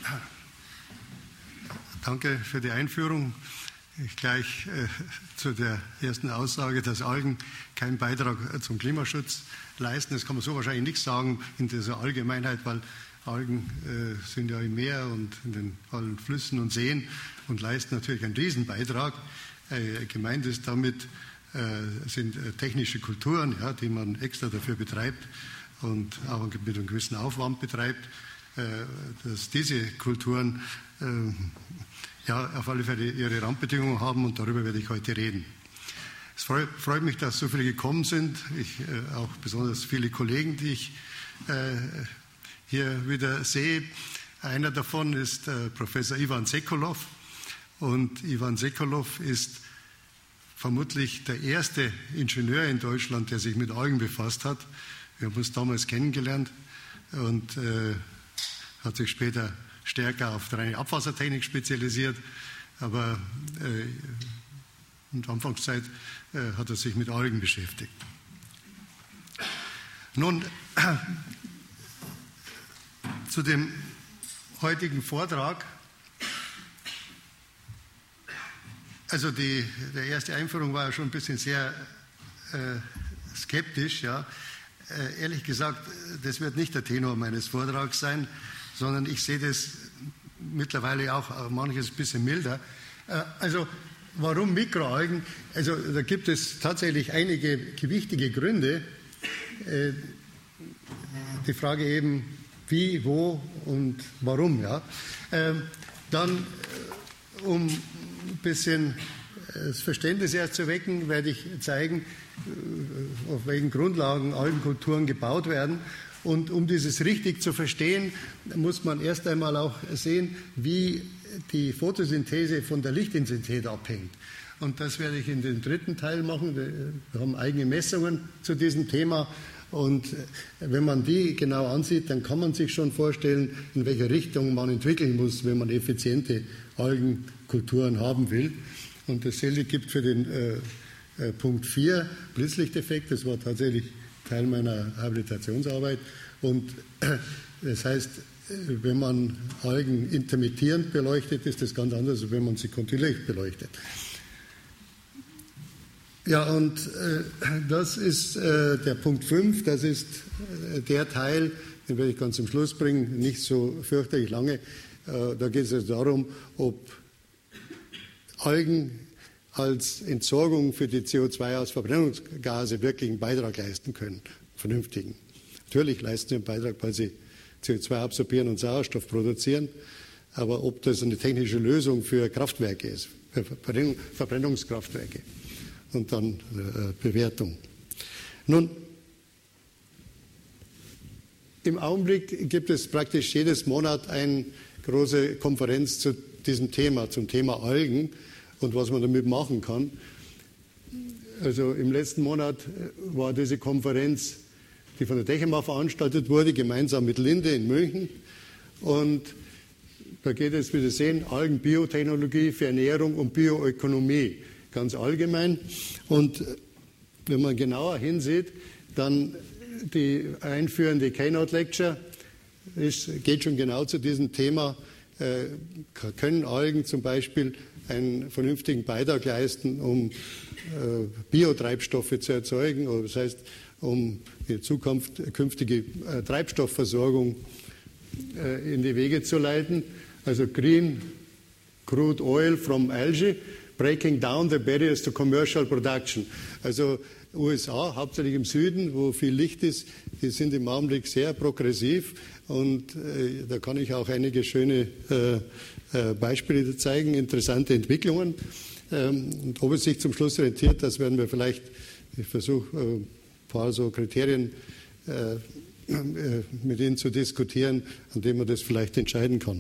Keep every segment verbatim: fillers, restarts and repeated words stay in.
Danke für die Einführung. Ich gleich äh, zu der ersten Aussage, dass Algen keinen Beitrag zum Klimaschutz leisten. Das kann man so wahrscheinlich nicht sagen in dieser Allgemeinheit, weil Algen äh, sind ja im Meer und in den allen Flüssen und Seen und leisten natürlich einen Riesenbeitrag. Äh, gemeint ist damit äh, sind äh, technische Kulturen, ja, die man extra dafür betreibt und auch mit einem gewissen Aufwand betreibt, äh, dass diese Kulturen äh, ja, auf alle Fälle ihre Randbedingungen haben und darüber werde ich heute reden. Es freut, freut mich, dass so viele gekommen sind, ich, äh, auch besonders viele Kollegen, die ich äh, hier wieder sehe. Einer davon ist äh, Professor Ivan Sekolov und Ivan Sekolov ist vermutlich der erste Ingenieur in Deutschland, der sich mit Algen befasst hat. Wir haben uns damals kennengelernt und äh, hat sich später stärker auf die reine Abwassertechnik spezialisiert, aber äh, in der Anfangszeit äh, hat er sich mit Algen beschäftigt. Nun, äh, zu dem heutigen Vortrag. Also die, die erste Einführung war ja schon ein bisschen sehr äh, skeptisch. Ja. Äh, ehrlich gesagt, das wird nicht der Tenor meines Vortrags sein, sondern ich sehe das mittlerweile auch manches ein bisschen milder. Also warum Mikroalgen? Also da gibt es tatsächlich einige gewichtige Gründe. Die Frage eben, wie, wo und warum. Ja. Dann, um ein bisschen das Verständnis erst zu wecken, werde ich zeigen, auf welchen Grundlagen Algenkulturen gebaut werden. Und um dieses richtig zu verstehen, muss man erst einmal auch sehen, wie die Photosynthese von der Lichtintensität abhängt. Und das werde ich in dem dritten Teil machen. Wir haben eigene Messungen zu diesem Thema. Und wenn man die genau ansieht, dann kann man sich schon vorstellen, in welche Richtung man entwickeln muss, wenn man effiziente Algenkulturen haben will. Und dasselbe gibt für den äh, Punkt vier, Blitzlichteffekt. Das war tatsächlich Teil meiner Habilitationsarbeit. Und das heißt, wenn man Algen intermittierend beleuchtet, ist das ganz anders, als wenn man sie kontinuierlich beleuchtet. Ja, und äh, das ist äh, der Punkt fünf, das ist äh, der Teil, den werde ich ganz zum Schluss bringen, nicht so fürchterlich lange. Äh, da geht es also darum, ob Algen als Entsorgung für die C O zwei aus Verbrennungsgase wirklich einen Beitrag leisten können, vernünftigen. Natürlich leisten sie einen Beitrag, weil sie C O zwei absorbieren und Sauerstoff produzieren, aber ob das eine technische Lösung für Kraftwerke ist, für Verbrennung, Verbrennungskraftwerke und dann äh, Bewertung. Nun, im Augenblick gibt es praktisch jedes Monat eine große Konferenz zu diesem Thema, zum Thema Algen und was man damit machen kann. Also im letzten Monat war diese Konferenz, die von der Techema veranstaltet wurde, gemeinsam mit Linde in München. Und da geht es, wie Sie sehen, Algenbiotechnologie für Ernährung und Bioökonomie, ganz allgemein. Und wenn man genauer hinsieht, dann die einführende Keynote Lecture ist, geht schon genau zu diesem Thema. Äh, können Algen zum Beispiel einen vernünftigen Beitrag leisten, um äh, Biotreibstoffe zu erzeugen, oder das heißt, um die Zukunft, künftige äh, Treibstoffversorgung äh, in die Wege zu leiten. Also Green Crude Oil from Algae, breaking down the barriers to commercial production. Also U S A, hauptsächlich im Süden, wo viel Licht ist, die sind im Augenblick sehr progressiv und äh, da kann ich auch einige schöne äh, äh, Beispiele zeigen, interessante Entwicklungen. Ähm, und ob es sich zum Schluss rentiert, das werden wir vielleicht, ich versuche äh, ein paar so Kriterien äh, äh, mit Ihnen zu diskutieren, an denen man das vielleicht entscheiden kann.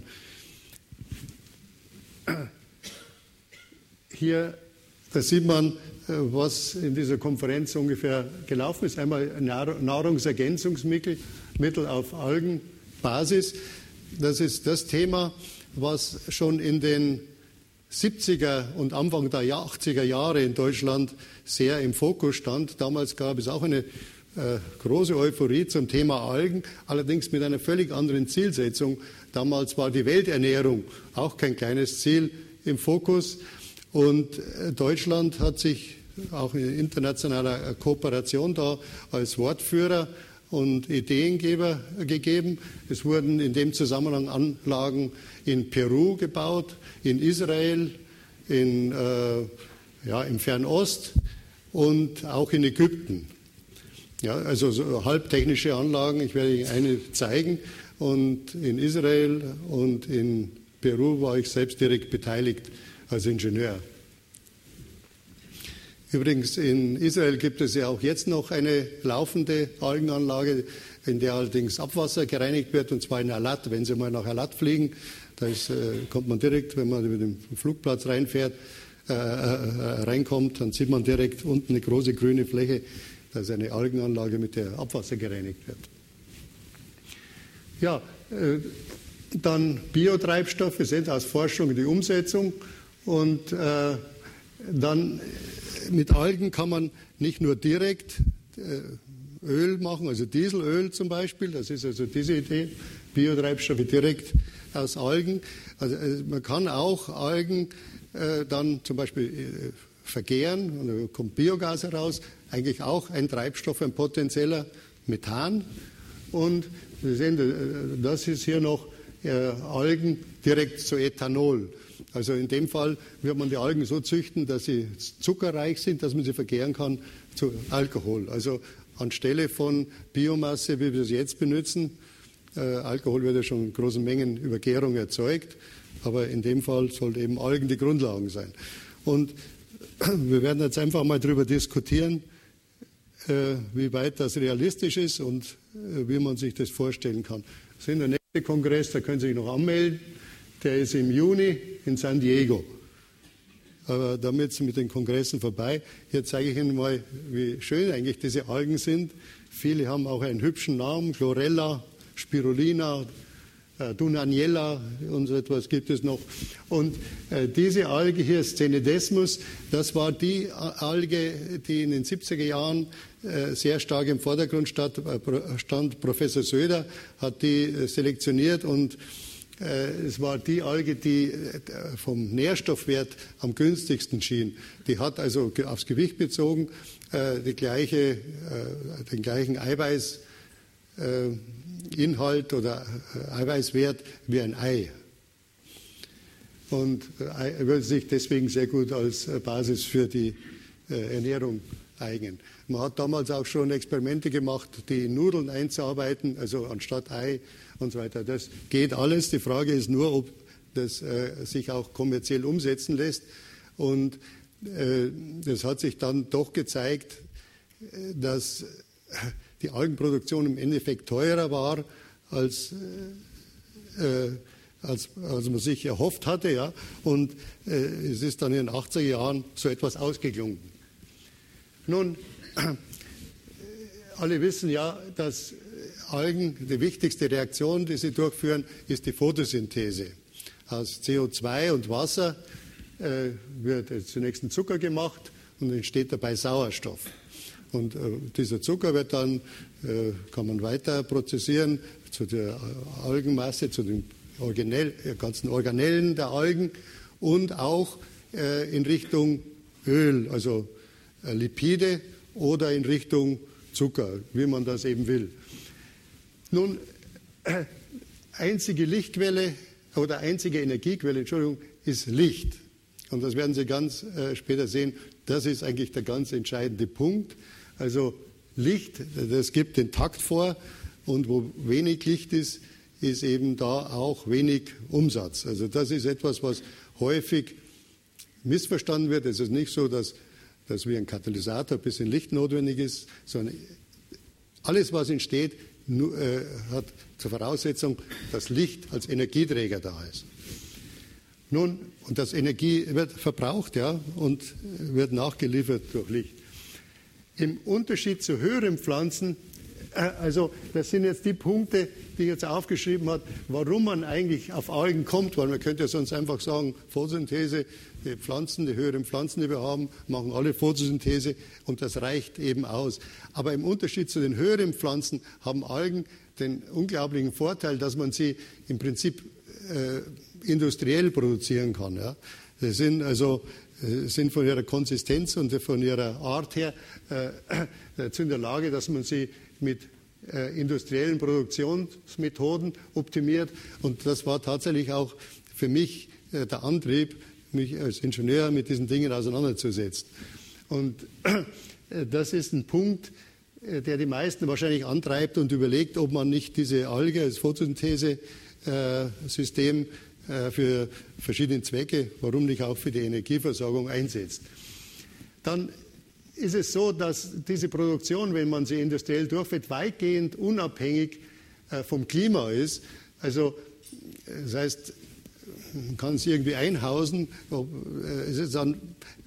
Hier, da sieht man, was in dieser Konferenz ungefähr gelaufen ist. Einmal Nahrungsergänzungsmittel Mittel auf Algenbasis. Das ist das Thema, was schon in den siebziger und Anfang der achtziger Jahre in Deutschland sehr im Fokus stand. Damals gab es auch eine äh, große Euphorie zum Thema Algen, allerdings mit einer völlig anderen Zielsetzung. Damals war die Welternährung auch kein kleines Ziel im Fokus und äh, Deutschland hat sich auch in internationaler Kooperation da als Wortführer und Ideengeber gegeben. Es wurden in dem Zusammenhang Anlagen in Peru gebaut, in Israel, in, äh, ja, im Fernost und auch in Ägypten. Ja, also so halbtechnische Anlagen, ich werde Ihnen eine zeigen. Und in Israel und in Peru war ich selbst direkt beteiligt als Ingenieur. Übrigens, in Israel gibt es ja auch jetzt noch eine laufende Algenanlage, in der allerdings Abwasser gereinigt wird, und zwar in Eilat. Wenn Sie mal nach Eilat fliegen, da ist, äh, kommt man direkt, wenn man über den Flugplatz reinfährt, äh, äh, reinkommt, dann sieht man direkt unten eine große grüne Fläche. Das ist eine Algenanlage, mit der Abwasser gereinigt wird. Ja, äh, dann Biotreibstoffe sind aus Forschung die Umsetzung und äh, dann mit Algen kann man nicht nur direkt äh, Öl machen, also Dieselöl zum Beispiel, das ist also diese Idee, Biotreibstoffe direkt aus Algen. Also äh, man kann auch Algen äh, dann zum Beispiel äh, vergären und da kommt Biogas heraus, eigentlich auch ein Treibstoff, ein potenzieller Methan. Und Sie sehen, das ist hier noch äh, Algen direkt zu Ethanol. Also in dem Fall wird man die Algen so züchten, dass sie zuckerreich sind, dass man sie vergären kann zu Alkohol. Also anstelle von Biomasse, wie wir es jetzt benutzen, äh, Alkohol wird ja schon in großen Mengen über Gärung erzeugt, aber in dem Fall sollten eben Algen die Grundlagen sein. Und wir werden jetzt einfach mal darüber diskutieren, äh, wie weit das realistisch ist und äh, wie man sich das vorstellen kann. Das ist der nächste Kongress, da können Sie sich noch anmelden. Der ist im Juni in San Diego. Aber damit ist mit den Kongressen vorbei. Hier zeige ich Ihnen mal, wie schön eigentlich diese Algen sind. Viele haben auch einen hübschen Namen, Chlorella, Spirulina, äh, Dunaniella und so etwas gibt es noch. Und äh, diese Alge hier, Scenedesmus, das war die Alge, die in den siebziger Jahren äh, sehr stark im Vordergrund stand. Äh, stand. Professor Söder hat die äh, selektioniert und es war die Alge, die vom Nährstoffwert am günstigsten schien. Die hat also aufs Gewicht bezogen die gleiche, den gleichen Eiweißinhalt oder Eiweißwert wie ein Ei. Und würde sich deswegen sehr gut als Basis für die Ernährung eignen. Man hat damals auch schon Experimente gemacht, die Nudeln einzuarbeiten, also anstatt Ei und so weiter. Das geht alles. Die Frage ist nur, ob das äh, sich auch kommerziell umsetzen lässt. Und äh, das hat sich dann doch gezeigt, dass die Algenproduktion im Endeffekt teurer war, als, äh, als, als man sich erhofft hatte. Ja? Und äh, es ist dann in den achtziger Jahren so etwas ausgeklungen. Nun, alle wissen ja, dass Algen, die wichtigste Reaktion, die sie durchführen, ist die Photosynthese. Aus C O zwei und Wasser äh, wird zunächst ein Zucker gemacht und entsteht dabei Sauerstoff. Und äh, dieser Zucker wird dann, äh, kann man weiter prozessieren zu der Algenmasse, zu den Organell, ganzen Organellen der Algen und auch äh, in Richtung Öl, also äh, Lipide oder in Richtung Zucker, wie man das eben will. Nun, äh, einzige Lichtquelle oder einzige Energiequelle, Entschuldigung, ist Licht. Und das werden Sie ganz äh, später sehen. Das ist eigentlich der ganz entscheidende Punkt. Also Licht, das gibt den Takt vor. Und wo wenig Licht ist, ist eben da auch wenig Umsatz. Also das ist etwas, was häufig missverstanden wird. Es ist nicht so, dass, dass wie ein Katalysator ein bisschen Licht notwendig ist, sondern alles, was entsteht, nur, äh, hat zur Voraussetzung, dass Licht als Energieträger da ist. Nun, und das Energie wird verbraucht, ja, und wird nachgeliefert durch Licht. Im Unterschied zu höheren Pflanzen Also das sind jetzt die Punkte, die ich jetzt aufgeschrieben habe, warum man eigentlich auf Algen kommt, weil man könnte ja sonst einfach sagen, Photosynthese, die Pflanzen, die höheren Pflanzen, die wir haben, machen alle Photosynthese und das reicht eben aus. Aber im Unterschied zu den höheren Pflanzen haben Algen den unglaublichen Vorteil, dass man sie im Prinzip äh, industriell produzieren kann. Ja. Sie sind also sind von ihrer Konsistenz und von ihrer Art her äh, in der Lage, dass man sie mit äh, industriellen Produktionsmethoden optimiert. Und das war tatsächlich auch für mich äh, der Antrieb, mich als Ingenieur mit diesen Dingen auseinanderzusetzen. Und äh, das ist ein Punkt, äh, der die meisten wahrscheinlich antreibt und überlegt, ob man nicht diese Alge als Photosynthese-System für verschiedene Zwecke, warum nicht auch für die Energieversorgung einsetzt. Dann ist es so, dass diese Produktion, wenn man sie industriell durchführt, weitgehend unabhängig vom Klima ist. Also das heißt, man kann es irgendwie einhausen, es ist dann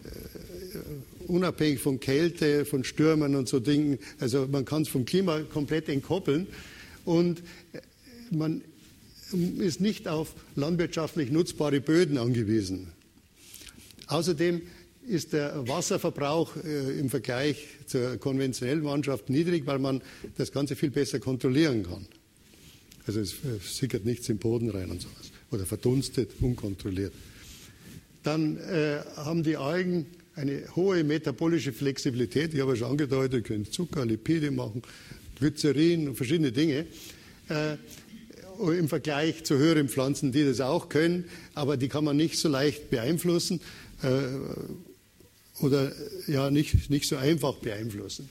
unabhängig von Kälte, von Stürmen und so Dingen. Also man kann es vom Klima komplett entkoppeln und man ist nicht auf landwirtschaftlich nutzbare Böden angewiesen. Außerdem ist der Wasserverbrauch äh, im Vergleich zur konventionellen Landschaft niedrig, weil man das Ganze viel besser kontrollieren kann. Also es äh, sickert nichts im Boden rein und sowas oder verdunstet unkontrolliert. Dann äh, haben die Algen eine hohe metabolische Flexibilität. Ich habe ja schon angedeutet, können Zucker, Lipide machen, Glycerin und verschiedene Dinge. Äh, im Vergleich zu höheren Pflanzen, die das auch können, aber die kann man nicht so leicht beeinflussen äh, oder ja nicht, nicht so einfach beeinflussen.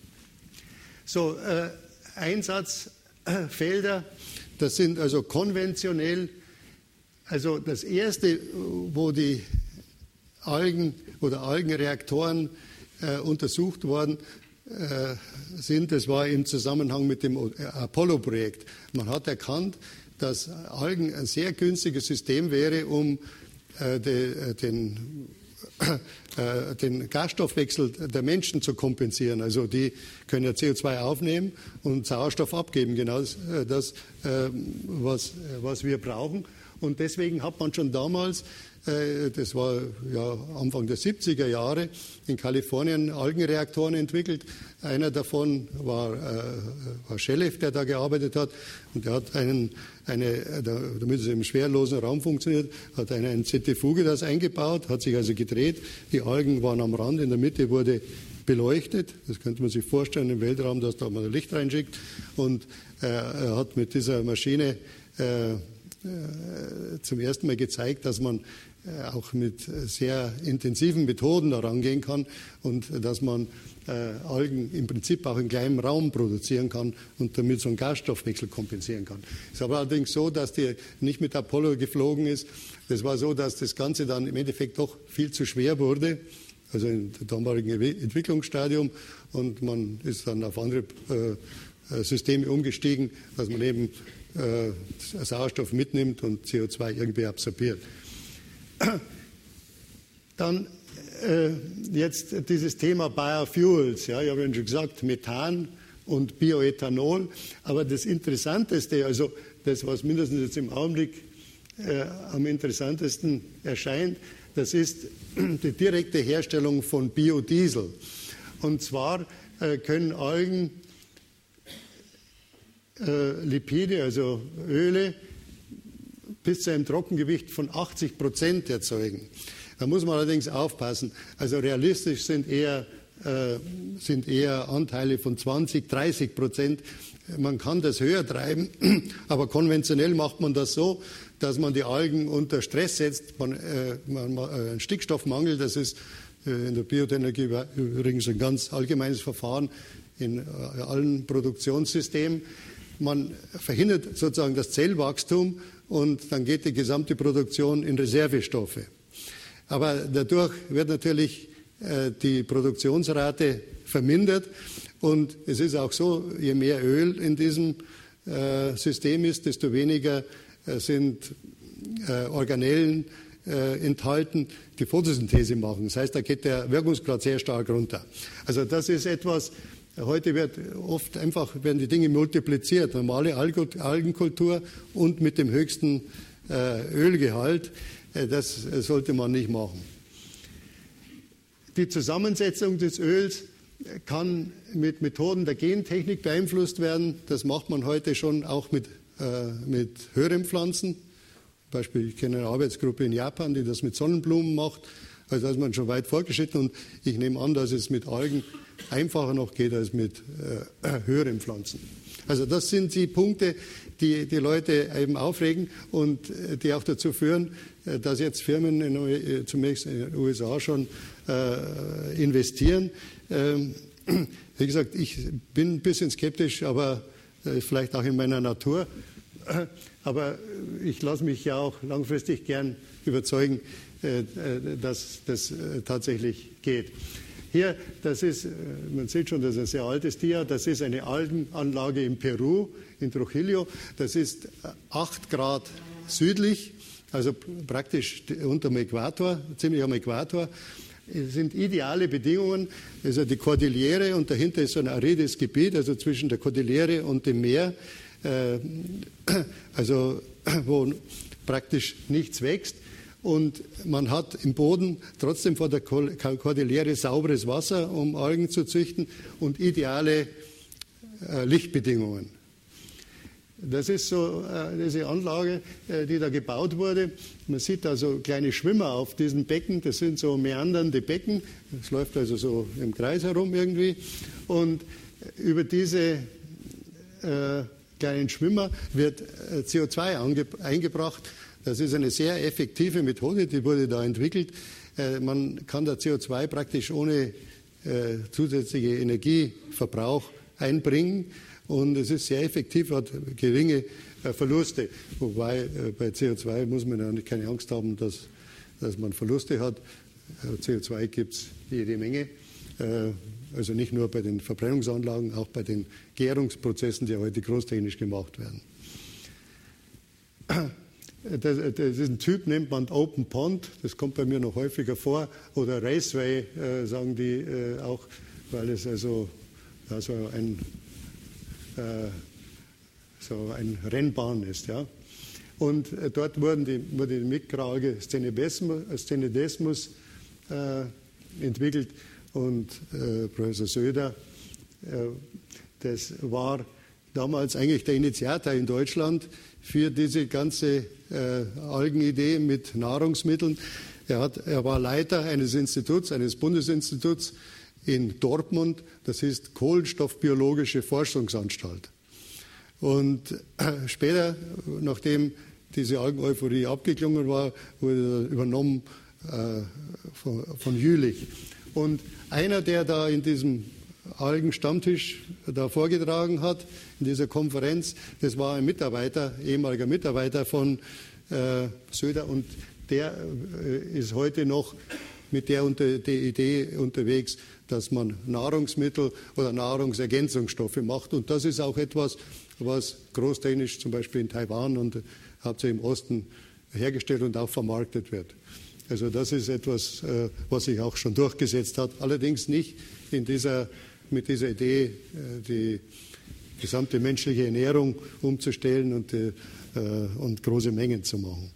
So, äh, Einsatzfelder, das sind also konventionell, also das erste, wo die Algen oder Algenreaktoren äh, untersucht worden sind, das war im Zusammenhang mit dem Apollo-Projekt. Man hat erkannt, dass Algen ein sehr günstiges System wäre, um äh, de, den, äh, den Gasstoffwechsel der Menschen zu kompensieren. Also die können ja C O zwei aufnehmen und Sauerstoff abgeben, genau das, das äh, was, was wir brauchen. Und deswegen hat man schon damals, das war ja Anfang der siebziger Jahre, in Kalifornien Algenreaktoren entwickelt. Einer davon war, äh, war Shelev, der da gearbeitet hat. Und der hat einen, eine, damit es im schwerelosen Raum funktioniert, hat eine, eine Zentrifuge das eingebaut, hat sich also gedreht. Die Algen waren am Rand, in der Mitte wurde beleuchtet. Das könnte man sich vorstellen im Weltraum, dass da mal Licht reinschickt. Und äh, er hat mit dieser Maschine äh, zum ersten Mal gezeigt, dass man auch mit sehr intensiven Methoden da rangehen kann und dass man Algen im Prinzip auch in kleinem Raum produzieren kann und damit so einen Gasstoffwechsel kompensieren kann. Es ist aber allerdings so, dass die nicht mit Apollo geflogen ist. Das war so, dass das Ganze dann im Endeffekt doch viel zu schwer wurde, also im damaligen Entwicklungsstadium, und man ist dann auf andere Systeme umgestiegen, dass man eben Sauerstoff mitnimmt und C O zwei irgendwie absorbiert. Dann äh, jetzt dieses Thema Biofuels. Ja, ich habe Ihnen schon gesagt, Methan und Bioethanol. Aber das Interessanteste, also das, was mindestens jetzt im Augenblick äh, am interessantesten erscheint, das ist die direkte Herstellung von Biodiesel. Und zwar äh, können Algen äh, Lipide, also Öle, bis zu einem Trockengewicht von achtzig Prozent erzeugen. Da muss man allerdings aufpassen. Also realistisch sind eher, äh, sind eher Anteile von zwanzig, dreißig Prozent. Man kann das höher treiben, aber konventionell macht man das so, dass man die Algen unter Stress setzt. Man, äh, man, äh, ein Stickstoffmangel, das ist äh, in der Biotechnologie übrigens ein ganz allgemeines Verfahren in äh, allen Produktionssystemen. Man verhindert sozusagen das Zellwachstum und dann geht die gesamte Produktion in Reservestoffe. Aber dadurch wird natürlich äh, die Produktionsrate vermindert und es ist auch so, je mehr Öl in diesem äh, System ist, desto weniger äh, sind äh, Organellen äh, enthalten, die Photosynthese machen. Das heißt, da geht der Wirkungsgrad sehr stark runter. Also das ist etwas, Heute wird oft einfach, werden die Dinge multipliziert, normale Algenkultur und mit dem höchsten Ölgehalt. Das sollte man nicht machen. Die Zusammensetzung des Öls kann mit Methoden der Gentechnik beeinflusst werden. Das macht man heute schon auch mit, äh, mit höheren Pflanzen. Zum Beispiel, ich kenne eine Arbeitsgruppe in Japan, die das mit Sonnenblumen macht. Also da ist man schon weit fortgeschritten und ich nehme an, dass es mit Algen einfacher noch geht als mit äh, höheren Pflanzen. Also das sind die Punkte, die die Leute eben aufregen und äh, die auch dazu führen, äh, dass jetzt Firmen in, äh, zunächst in den U S A schon äh, investieren. Ähm, wie gesagt, ich bin ein bisschen skeptisch, aber äh, vielleicht auch in meiner Natur. Äh, aber ich lasse mich ja auch langfristig gern überzeugen, äh, dass das äh, tatsächlich geht. Hier, das ist, man sieht schon, das ist ein sehr altes Dia, das ist eine Algenanlage in Peru, in Trujillo. Das ist acht Grad südlich, also praktisch unter dem Äquator, ziemlich am Äquator. Es sind ideale Bedingungen, also die Kordillere und dahinter ist so ein arides Gebiet, also zwischen der Kordillere und dem Meer, also wo praktisch nichts wächst. Und man hat im Boden trotzdem vor der Kordillere sauberes Wasser, um Algen zu züchten und ideale äh, Lichtbedingungen. Das ist so äh, diese Anlage, äh, die da gebaut wurde. Man sieht da so kleine Schwimmer auf diesen Becken. Das sind so meandernde Becken. Es läuft also so im Kreis herum irgendwie. Und über diese äh, kleinen Schwimmer wird äh, C O zwei eingebracht. Das ist eine sehr effektive Methode, die wurde da entwickelt. Äh, man kann da C O zwei praktisch ohne äh, zusätzliche Energieverbrauch einbringen und es ist sehr effektiv, hat geringe äh, Verluste. Wobei äh, bei C O zwei muss man ja keine Angst haben, dass, dass man Verluste hat. Äh, C O zwei gibt es jede Menge. Äh, also nicht nur bei den Verbrennungsanlagen, auch bei den Gärungsprozessen, die heute großtechnisch gemacht werden. Das, das ist ein Typ, nennt man Open Pond, das kommt bei mir noch häufiger vor, oder Raceway, äh, sagen die äh, auch, weil es also, also ein, äh, so ein Rennbahn ist. Ja. Und äh, dort wurden die, wurde die Mikroalge Stenidesmus äh, entwickelt und äh, Professor Söder, äh, das war damals eigentlich der Initiator in Deutschland für diese ganze äh, Algenidee mit Nahrungsmitteln. Er, hat, er war Leiter eines Instituts, eines Bundesinstituts in Dortmund, das ist Kohlenstoffbiologische Forschungsanstalt. Und äh, später, nachdem diese Algeneuphorie abgeklungen war, wurde er übernommen äh, von, von Jülich. Und einer, der da in diesem Algenstammtisch da vorgetragen hat, in dieser Konferenz, das war ein Mitarbeiter, ehemaliger Mitarbeiter von äh, Söder und der äh, ist heute noch mit der, unter, der Idee unterwegs, dass man Nahrungsmittel oder Nahrungsergänzungsstoffe macht. Und das ist auch etwas, was großtechnisch zum Beispiel in Taiwan und hauptsächlich im Osten hergestellt und auch vermarktet wird. Also das ist etwas, äh, was sich auch schon durchgesetzt hat. Allerdings nicht in dieser, mit dieser Idee, äh, die gesamte menschliche Ernährung umzustellen und, äh, und große Mengen zu machen.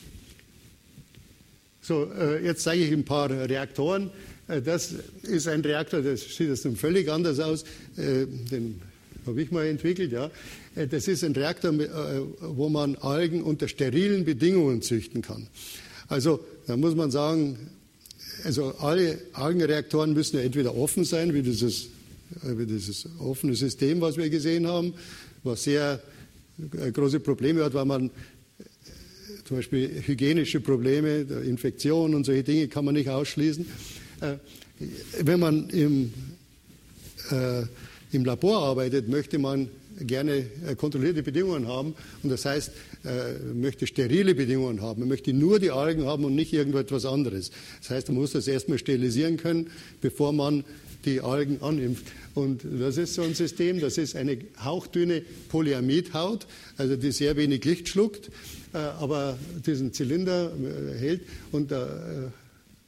So, äh, jetzt zeige ich ein paar Reaktoren. Äh, das ist ein Reaktor, das sieht jetzt völlig anders aus. Äh, den habe ich mal entwickelt. Ja. Äh, das ist ein Reaktor, äh, wo man Algen unter sterilen Bedingungen züchten kann. Also da muss man sagen, also alle Algenreaktoren müssen ja entweder offen sein, wie dieses, wie dieses offene System, was wir gesehen haben, was sehr große Probleme hat, weil man zum Beispiel hygienische Probleme, Infektionen und solche Dinge kann man nicht ausschließen. Wenn man im, äh, im Labor arbeitet, möchte man gerne kontrollierte Bedingungen haben und das heißt, äh, möchte sterile Bedingungen haben. Man möchte nur die Algen haben und nicht irgendetwas anderes. Das heißt, man muss das erstmal sterilisieren können, bevor man die Algen animpft. Und das ist so ein System, das ist eine hauchdünne Polyamidhaut, also die sehr wenig Licht schluckt, äh, aber diesen Zylinder äh, hält und äh,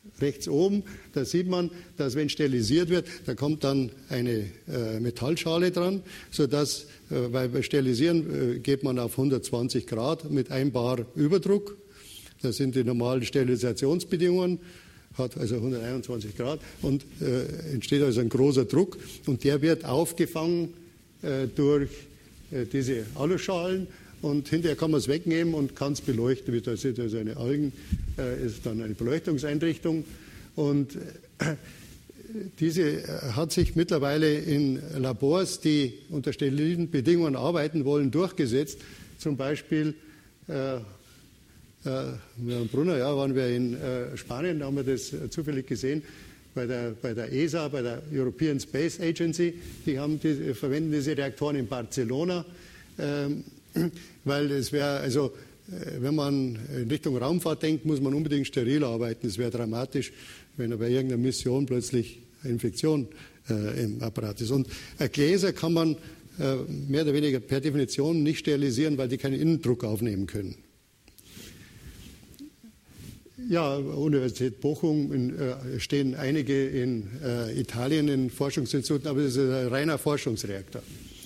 rechts oben, da sieht man, dass wenn sterilisiert wird, da kommt dann eine äh, Metallschale dran, sodass, äh, weil bei Sterilisieren äh, geht man auf hundertzwanzig Grad mit ein Bar Überdruck. Das sind die normalen Sterilisationsbedingungen, hat also hunderteinundzwanzig Grad und äh, entsteht also ein großer Druck und der wird aufgefangen äh, durch äh, diese Aluschalen. Und hinterher kann man es wegnehmen und kann es beleuchten. Wie da sieht also eine Algen, äh, ist dann eine Beleuchtungseinrichtung. Und äh, diese hat sich mittlerweile in Labors, die unter sterilen Bedingungen arbeiten wollen, durchgesetzt. Zum Beispiel äh, äh, in Brunner, ja, waren wir in äh, Spanien, da haben wir das äh, zufällig gesehen. Bei der, bei der E S A, bei der European Space Agency, die, haben die verwenden diese Reaktoren in Barcelona. Ähm, Weil es wäre, also wenn man in Richtung Raumfahrt denkt, muss man unbedingt steril arbeiten. Es wäre dramatisch, wenn bei irgendeiner Mission plötzlich eine Infektion äh, im Apparat ist. Und äh, Gläser kann man äh, mehr oder weniger per Definition nicht sterilisieren, weil die keinen Innendruck aufnehmen können. Ja, Universität Bochum in, äh, stehen einige in äh, Italien in Forschungsinstituten, aber das ist ein reiner Forschungsreaktor.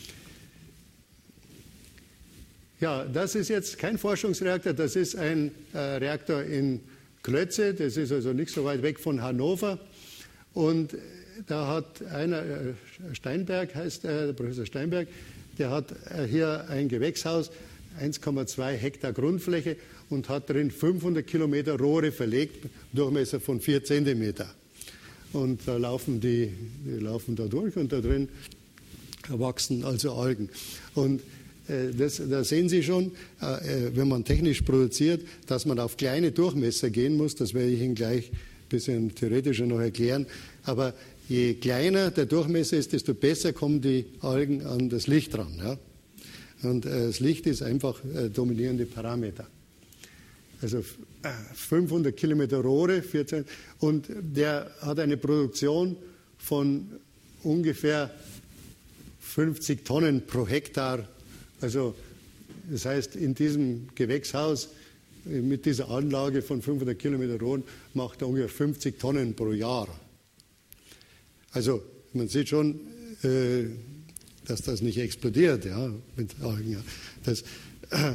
Ja, das ist jetzt kein Forschungsreaktor, das ist ein äh, Reaktor in Klötze, das ist also nicht so weit weg von Hannover. Und da hat einer, äh, Steinberg heißt er, der Professor Steinberg, der hat äh, hier ein Gewächshaus, eins Komma zwei Hektar Grundfläche und hat drin fünfhundert Kilometer Rohre verlegt, Durchmesser von vier Zentimeter. Und da laufen die, die laufen da durch und da drin wachsen also Algen. Und Das, da sehen Sie schon, äh, wenn man technisch produziert, dass man auf kleine Durchmesser gehen muss. Das werde ich Ihnen gleich ein bisschen theoretischer noch erklären. Aber je kleiner der Durchmesser ist, desto besser kommen die Algen an das Licht ran. Ja? Und äh, das Licht ist einfach äh, dominierende Parameter. Also äh, fünfhundert Kilometer Rohre, vierzehn, und der hat eine Produktion von ungefähr fünfzig Tonnen pro Hektar. Also das heißt, in diesem Gewächshaus mit dieser Anlage von fünfhundert Kilometer Rohren macht er ungefähr fünfzig Tonnen pro Jahr. Also man sieht schon, äh, dass das nicht explodiert. Ja, mit Algen, ja. Das, äh,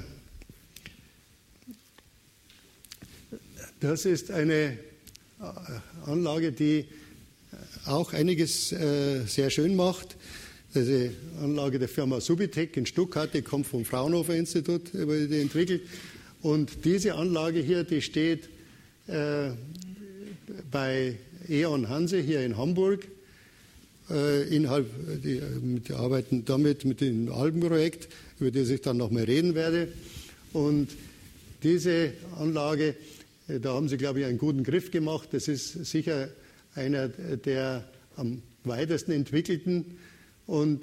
das ist eine Anlage, die auch einiges äh, sehr schön macht. Diese Anlage der Firma Subitec in Stuttgart, die kommt vom Fraunhofer Institut, wurde die entwickelt. Und diese Anlage hier, die steht äh, bei E.ON Hanse hier in Hamburg. Äh, innerhalb, die, die arbeiten damit mit dem Algenprojekt, über das ich dann noch mal reden werde. Und diese Anlage, äh, da haben sie, glaube ich, einen guten Griff gemacht. Das ist sicher einer der am weitesten entwickelten. Und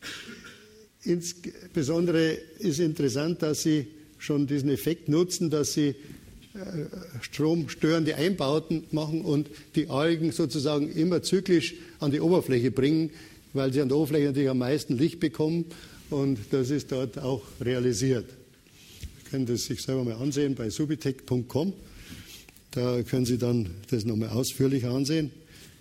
insbesondere ist interessant, dass Sie schon diesen Effekt nutzen, dass Sie stromstörende Einbauten machen und die Algen sozusagen immer zyklisch an die Oberfläche bringen, weil sie an der Oberfläche natürlich am meisten Licht bekommen, und das ist dort auch realisiert. Sie können das sich selber mal ansehen bei subitec punkt com. Da können Sie dann das nochmal ausführlicher ansehen.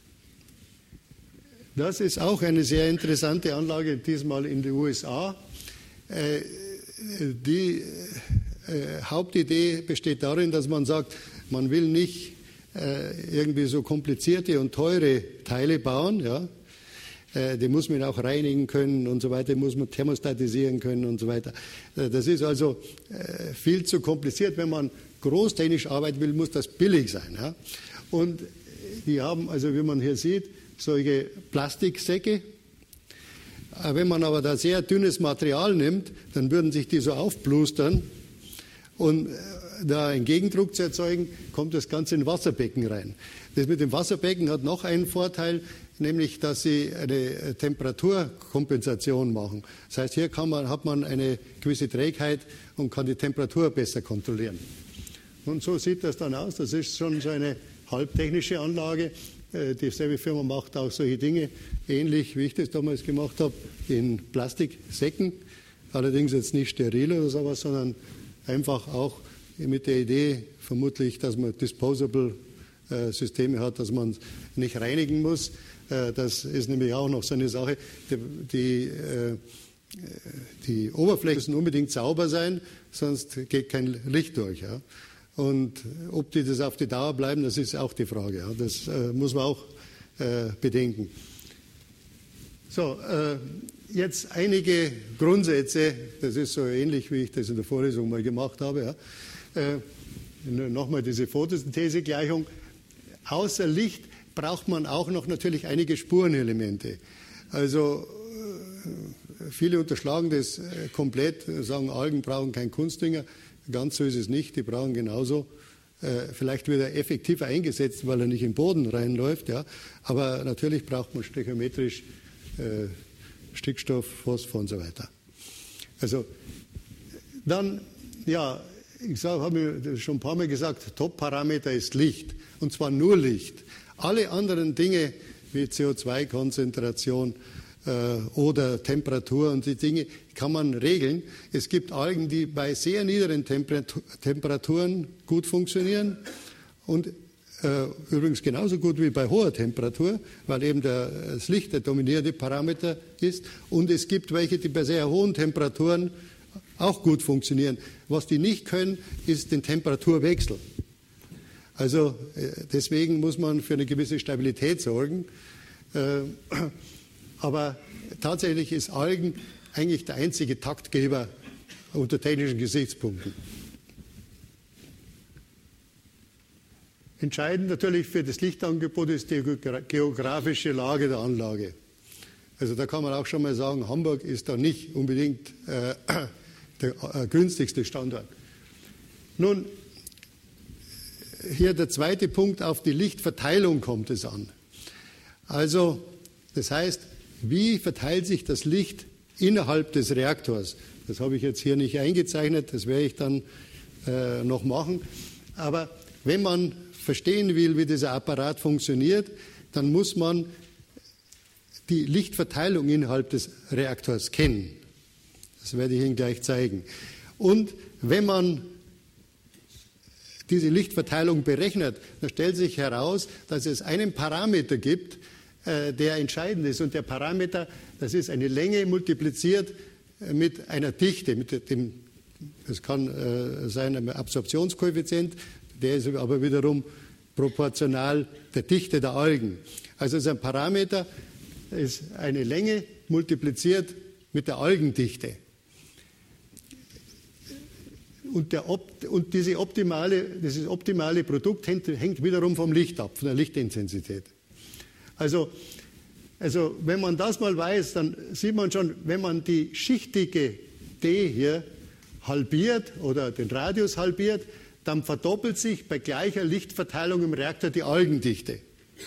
Das ist auch eine sehr interessante Anlage, diesmal in den U S A. Äh, die äh, Hauptidee besteht darin, dass man sagt, man will nicht äh, irgendwie so komplizierte und teure Teile bauen. Ja? Äh, die muss man auch reinigen können und so weiter, die muss man thermostatisieren können und so weiter. Äh, das ist also äh, viel zu kompliziert. Wenn man großtechnisch arbeiten will, muss das billig sein. Ja? Und die haben, also wie man hier sieht, solche Plastiksäcke. Wenn man aber da sehr dünnes Material nimmt, dann würden sich die so aufblustern. Und da einen Gegendruck zu erzeugen, kommt das Ganze in Wasserbecken rein. Das mit dem Wasserbecken hat noch einen Vorteil, nämlich, dass sie eine Temperaturkompensation machen. Das heißt, hier kann man, hat man eine gewisse Trägheit und kann die Temperatur besser kontrollieren. Und so sieht das dann aus. Das ist schon so eine halbtechnische Anlage. Dieselbe Firma macht auch solche Dinge, ähnlich wie ich das damals gemacht habe, in Plastiksäcken. Allerdings jetzt nicht steril oder sowas, sondern einfach auch mit der Idee, vermutlich, dass man disposable äh, Systeme hat, dass man nicht reinigen muss. Äh, das ist nämlich auch noch so eine Sache. Die, die, äh, die Oberflächen müssen unbedingt sauber sein, sonst geht kein Licht durch. Ja. Und ob die das auf die Dauer bleiben, das ist auch die Frage. Ja. Das äh, muss man auch äh, bedenken. So, äh, jetzt einige Grundsätze, das ist so ähnlich, wie ich das in der Vorlesung mal gemacht habe. Ja. Äh, Nochmal diese Photosynthesegleichung. Außer Licht braucht man auch noch natürlich einige Spurenelemente. Also äh, viele unterschlagen das äh, komplett, sagen, Algen brauchen keinen Kunstdünger. Ganz so ist es nicht, die brauchen genauso. Äh, vielleicht wird er effektiver eingesetzt, weil er nicht im Boden reinläuft. Ja. Aber natürlich braucht man stöchiometrisch äh, Stickstoff, Phosphor und so weiter. Also dann, ja, ich habe mir schon ein paar Mal gesagt, Top-Parameter ist Licht. Und zwar nur Licht. Alle anderen Dinge wie C O zwei Konzentration äh, oder Temperatur und die Dinge kann man regeln. Es gibt Algen, die bei sehr niedrigen Temperatur, Temperaturen gut funktionieren und äh, übrigens genauso gut wie bei hoher Temperatur, weil eben der, das Licht der dominierende Parameter ist. Und es gibt welche, die bei sehr hohen Temperaturen auch gut funktionieren. Was die nicht können, ist den Temperaturwechsel. Also deswegen muss man für eine gewisse Stabilität sorgen. Aber tatsächlich ist Algen eigentlich der einzige Taktgeber unter technischen Gesichtspunkten. Entscheidend natürlich für das Lichtangebot ist die geografische Lage der Anlage. Also da kann man auch schon mal sagen, Hamburg ist da nicht unbedingt äh, der äh, günstigste Standort. Nun, hier der zweite Punkt, auf die Lichtverteilung kommt es an. Also, das heißt, wie verteilt sich das Licht innerhalb des Reaktors? Das habe ich jetzt hier nicht eingezeichnet, das werde ich dann äh, noch machen. Aber wenn man verstehen will, wie dieser Apparat funktioniert, dann muss man die Lichtverteilung innerhalb des Reaktors kennen. Das werde ich Ihnen gleich zeigen. Und wenn man diese Lichtverteilung berechnet, dann stellt sich heraus, dass es einen Parameter gibt, äh, der entscheidend ist. Und der Parameter, das ist eine Länge multipliziert mit einer Dichte. Mit dem, das kann äh, sein ein Absorptionskoeffizient, der ist aber wiederum proportional der Dichte der Algen. Also es ist ein Parameter, ist eine Länge multipliziert mit der Algendichte. Und, der, und diese optimale, dieses optimale Produkt hängt, hängt wiederum vom Licht ab, von der Lichtintensität. Also, also wenn man das mal weiß, dann sieht man schon, wenn man die schichtige D hier halbiert oder den Radius halbiert, dann verdoppelt sich bei gleicher Lichtverteilung im Reaktor die Algendichte.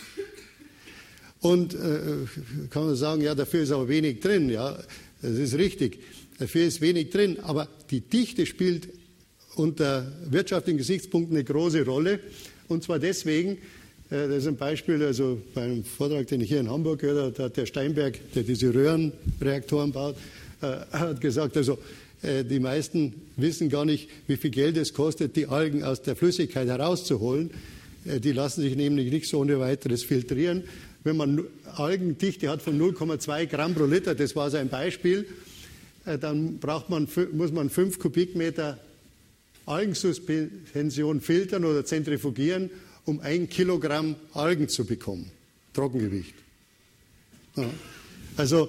Und äh, kann man sagen, ja, dafür ist aber wenig drin. Ja, das ist richtig. Dafür ist wenig drin, aber die Dichte spielt unter wirtschaftlichen Gesichtspunkten eine große Rolle. Und zwar deswegen, äh, das ist ein Beispiel, also beim Vortrag, den ich hier in Hamburg gehört habe, hat der Steinberg, der diese Röhrenreaktoren baut, äh, hat gesagt, also äh, die meisten wissen gar nicht, wie viel Geld es kostet, die Algen aus der Flüssigkeit herauszuholen. Äh, die lassen sich nämlich nicht so ohne weiteres filtrieren. Wenn man Algendichte hat von null Komma zwei Gramm pro Liter, das war so ein Beispiel, äh, dann braucht man, muss man fünf Kubikmeter Algensuspension filtern oder zentrifugieren, um ein Kilogramm Algen zu bekommen. Trockengewicht. Ja. Also,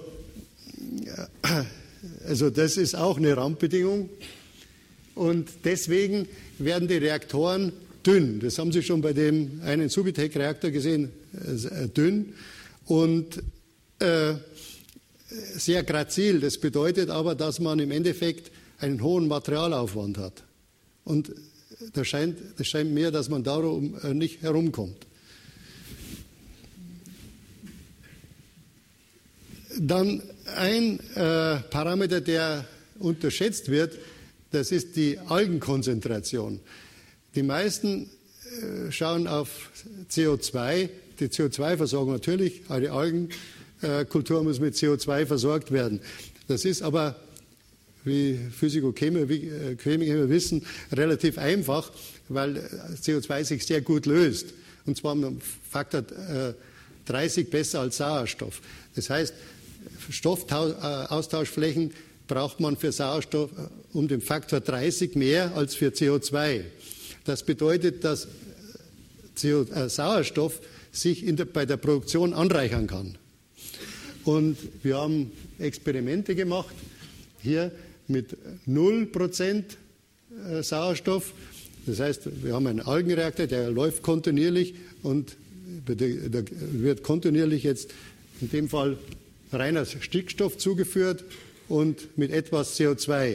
also das ist auch eine Randbedingung. Und deswegen werden die Reaktoren dünn. Das haben Sie schon bei dem einen Subitec-Reaktor gesehen, äh, dünn und äh, sehr grazil. Das bedeutet aber, dass man im Endeffekt einen hohen Materialaufwand hat. Und das scheint, das scheint mir, dass man darum nicht herumkommt. Dann ein äh, Parameter, der unterschätzt wird, das ist die Algenkonzentration. Die meisten äh, schauen auf C O zwei, die C O zwei Versorgung natürlich, alle Algenkultur muss mit C O zwei versorgt werden. Das ist aber, wie Physikochemiker wissen, relativ einfach, weil C O zwei sich sehr gut löst. und zwar um Faktor äh, dreißig besser als Sauerstoff. Das heißt, Stoffaustauschflächen braucht man für Sauerstoff um den Faktor dreißig mehr als für C O zwei. Das bedeutet, dass C O, äh, Sauerstoff sich in der, bei der Produktion anreichern kann. Und wir haben Experimente gemacht, hier mit null Prozent Sauerstoff. Das heißt, wir haben einen Algenreaktor, der läuft kontinuierlich und da wird kontinuierlich jetzt in dem Fall reiner Stickstoff zugeführt und mit etwas C O zwei.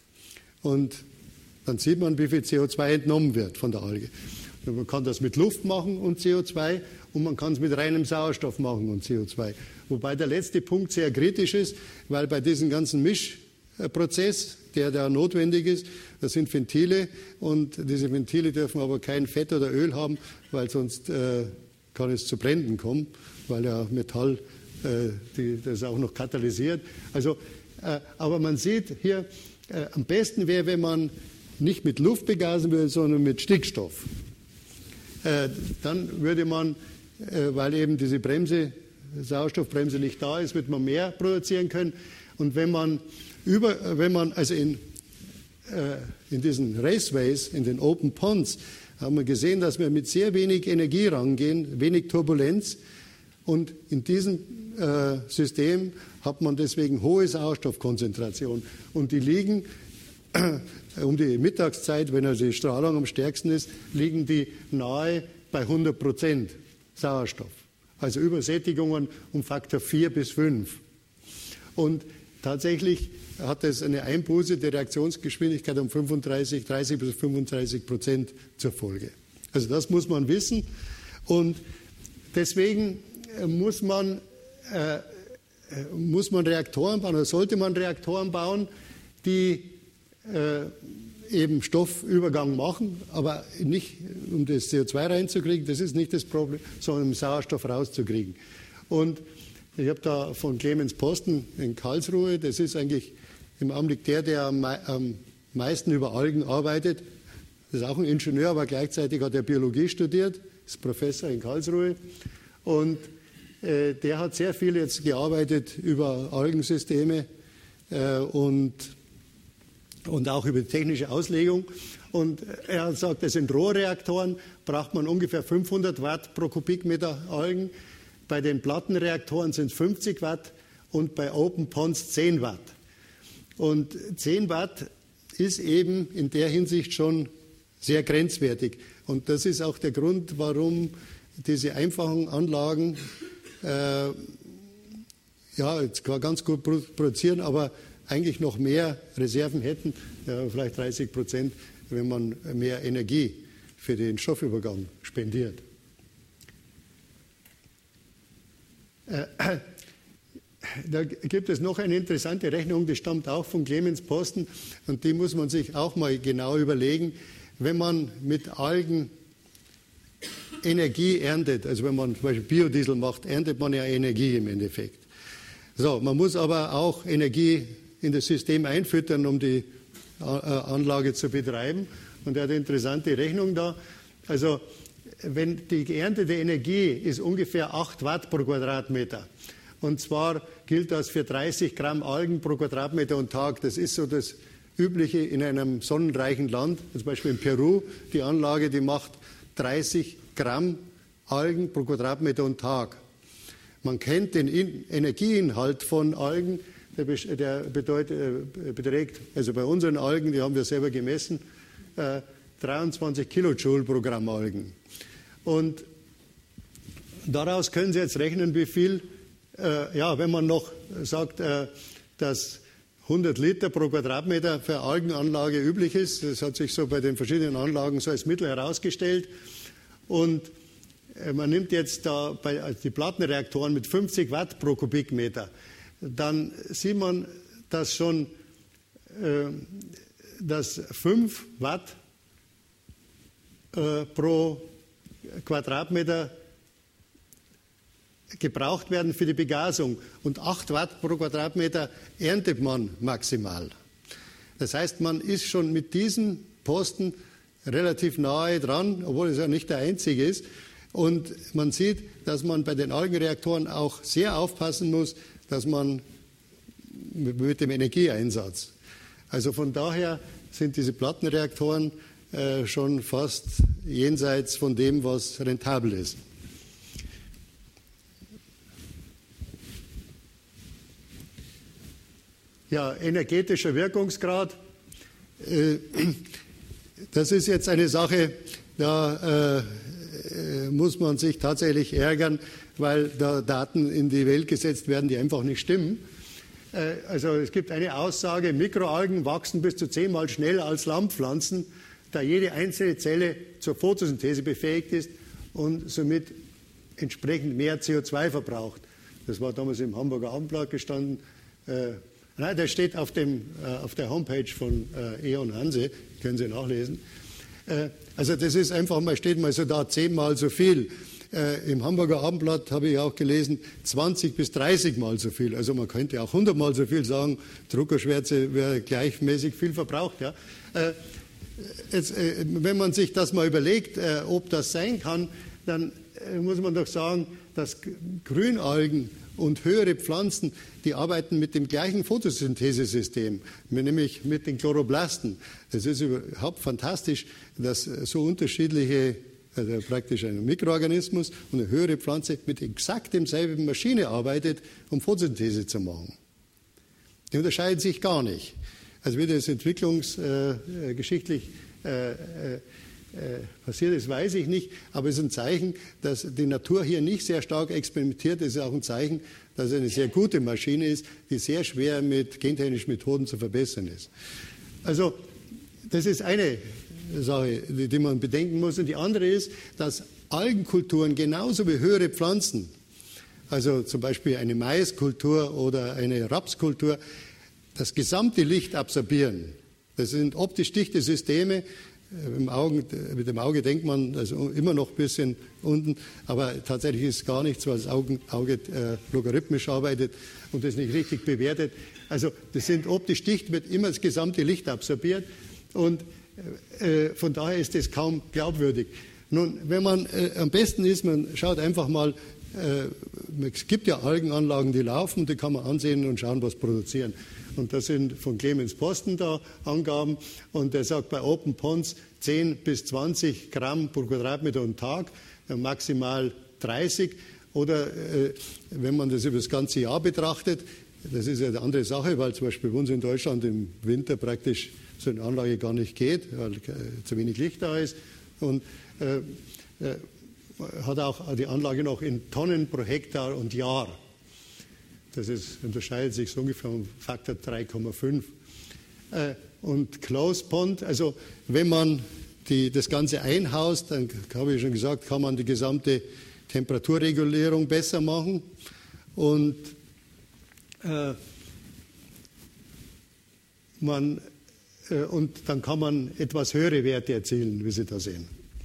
Und dann sieht man, wie viel C O zwei entnommen wird von der Alge. Und man kann das mit Luft machen und C O zwei und man kann es mit reinem Sauerstoff machen und C O zwei. Wobei der letzte Punkt sehr kritisch ist, weil bei diesem ganzen Mischprozess, der da notwendig ist, das sind Ventile und diese Ventile dürfen aber kein Fett oder Öl haben, weil sonst äh, kann es zu Bränden kommen, weil ja Metall äh, die, das auch noch katalysiert. Also, äh, aber man sieht hier, äh, am besten wäre, wenn man nicht mit Luft begasen würde, sondern mit Stickstoff. Äh, dann würde man, äh, weil eben diese Bremse, Sauerstoffbremse nicht da ist, wird man mehr produzieren können. Und wenn man über, wenn man also in, äh, in diesen Raceways, in den Open Ponds, haben wir gesehen, dass wir mit sehr wenig Energie rangehen, wenig Turbulenz. Und in diesem äh, System hat man deswegen hohe Sauerstoffkonzentration. Und die liegen äh, um die Mittagszeit, wenn also die Strahlung am stärksten ist, liegen die nahe bei hundert Prozent Sauerstoff. Also Übersättigungen um Faktor vier bis fünf. Und tatsächlich hat es eine Einbuße der Reaktionsgeschwindigkeit um fünfunddreißig, dreißig bis fünfunddreißig Prozent zur Folge. Also das muss man wissen. Und deswegen muss man, äh, muss man Reaktoren bauen, oder sollte man Reaktoren bauen, die äh, eben Stoffübergang machen, aber nicht um das C O zwei reinzukriegen, das ist nicht das Problem, sondern um Sauerstoff rauszukriegen. Und ich habe da von Clemens Posten in Karlsruhe, das ist eigentlich im Augenblick der, der am, am meisten über Algen arbeitet. Das ist auch ein Ingenieur, aber gleichzeitig hat er Biologie studiert, ist Professor in Karlsruhe. Und äh, der hat sehr viel jetzt gearbeitet über Algensysteme äh, und und auch über die technische Auslegung. Und er sagt, dass in Rohrreaktoren braucht man ungefähr fünfhundert Watt pro Kubikmeter Algen. Bei den Plattenreaktoren sind es fünfzig Watt und bei Open Ponds zehn Watt. Und zehn Watt ist eben in der Hinsicht schon sehr grenzwertig. Und das ist auch der Grund, warum diese einfachen Anlagen äh, ja, jetzt ganz gut produzieren, aber eigentlich noch mehr Reserven hätten, ja, vielleicht dreißig Prozent, wenn man mehr Energie für den Stoffübergang spendiert. Äh, da gibt es noch eine interessante Rechnung, die stammt auch von Clemens Posten und die muss man sich auch mal genau überlegen. Wenn man mit Algen Energie erntet, also wenn man zum Beispiel Biodiesel macht, erntet man ja Energie im Endeffekt. So, man muss aber auch Energie in das System einfüttern, um die Anlage zu betreiben. Und er hat eine interessante Rechnung da. Also wenn die geerntete Energie ist ungefähr acht Watt pro Quadratmeter. Und zwar gilt das für dreißig Gramm Algen pro Quadratmeter und Tag. Das ist so das Übliche in einem sonnenreichen Land. Zum Beispiel in Peru, die Anlage, die macht dreißig Gramm Algen pro Quadratmeter und Tag. Man kennt den Energieinhalt von Algen. Der bedeutet, beträgt, also bei unseren Algen, die haben wir selber gemessen, äh, dreiundzwanzig Kilojoule pro Gramm Algen. Und daraus können Sie jetzt rechnen, wie viel, äh, ja, wenn man noch sagt, äh, dass hundert Liter pro Quadratmeter für Algenanlage üblich ist, das hat sich so bei den verschiedenen Anlagen so als Mittel herausgestellt. Und äh, man nimmt jetzt da bei, also die Plattenreaktoren mit fünfzig Watt pro Kubikmeter. Dann sieht man, dass schon äh, dass fünf Watt äh, pro Quadratmeter gebraucht werden für die Begasung und acht Watt pro Quadratmeter erntet man maximal. Das heißt, man ist schon mit diesem Posten relativ nahe dran, obwohl es ja nicht der einzige ist, Und man sieht, dass man bei den Algenreaktoren auch sehr aufpassen muss, dass man mit dem Energieeinsatz. Also von daher sind diese Plattenreaktoren äh, schon fast jenseits von dem, was rentabel ist. Ja, energetischer Wirkungsgrad. Äh, das ist jetzt eine Sache, da äh, muss man sich tatsächlich ärgern, weil da Daten in die Welt gesetzt werden, die einfach nicht stimmen. Also es gibt eine Aussage, Mikroalgen wachsen bis zu zehnmal schneller als Landpflanzen, da jede einzelne Zelle zur Photosynthese befähigt ist und somit entsprechend mehr C O zwei verbraucht. Das war damals im Hamburger Abendblatt gestanden. Äh, nein, das steht auf, dem, äh, auf der Homepage von äh, E O N Hanse, können Sie nachlesen. Äh, also das ist einfach mal, steht mal so da, zehnmal so viel. Äh, Im Hamburger Abendblatt habe ich auch gelesen, zwanzig bis dreißig Mal so viel. Also man könnte auch hundert Mal so viel sagen, Druckerschwärze wäre gleichmäßig viel verbraucht. Ja. Äh, jetzt, äh, wenn man sich das mal überlegt, äh, ob das sein kann, dann äh, muss man doch sagen, dass Grünalgen und höhere Pflanzen, die arbeiten mit dem gleichen Photosynthesesystem, nämlich mit den Chloroplasten. Das ist überhaupt fantastisch, dass so unterschiedliche, also praktisch ein Mikroorganismus und eine höhere Pflanze mit exakt demselben Maschine arbeitet, um Photosynthese zu machen. Die unterscheiden sich gar nicht. Also wie das entwicklungsgeschichtlich äh, äh, äh, passiert ist, weiß ich nicht, aber es ist ein Zeichen, dass die Natur hier nicht sehr stark experimentiert. Es ist auch ein Zeichen, dass es eine sehr gute Maschine ist, die sehr schwer mit gentechnischen Methoden zu verbessern ist. Also das ist eine Sache, die, die man bedenken muss. Und die andere ist, dass Algenkulturen genauso wie höhere Pflanzen, also zum Beispiel eine Maiskultur oder eine Rapskultur, das gesamte Licht absorbieren. Das sind optisch dichte Systeme. Im Augen, mit dem Auge denkt man also immer noch ein bisschen unten, aber tatsächlich ist es gar nichts, weil das Auge, Auge äh, logarithmisch arbeitet und das nicht richtig bewertet. Also das sind optisch dicht, wird immer das gesamte Licht absorbiert und äh, von daher ist das kaum glaubwürdig. Nun, wenn man äh, am besten ist, man schaut einfach mal, äh, es gibt ja Algenanlagen, die laufen, die kann man ansehen und schauen, was produzieren. Und das sind von Clemens Posten da Angaben. Und der sagt bei Open Ponds zehn bis zwanzig Gramm pro Quadratmeter und Tag, maximal dreißig. Oder äh, wenn man das über das ganze Jahr betrachtet, das ist ja eine andere Sache, weil zum Beispiel bei uns in Deutschland im Winter praktisch so eine Anlage gar nicht geht, weil äh, zu wenig Licht da ist. Und äh, äh, hat auch die Anlage noch in Tonnen pro Hektar und Jahr. Das ist, unterscheidet sich so ungefähr um Faktor drei Komma fünf. Äh, und Closed Pond, also wenn man die, das Ganze einhaust, dann habe ich schon gesagt, kann man die gesamte Temperaturregulierung besser machen. Und, äh, man, äh, und dann kann man etwas höhere Werte erzielen, wie Sie da sehen.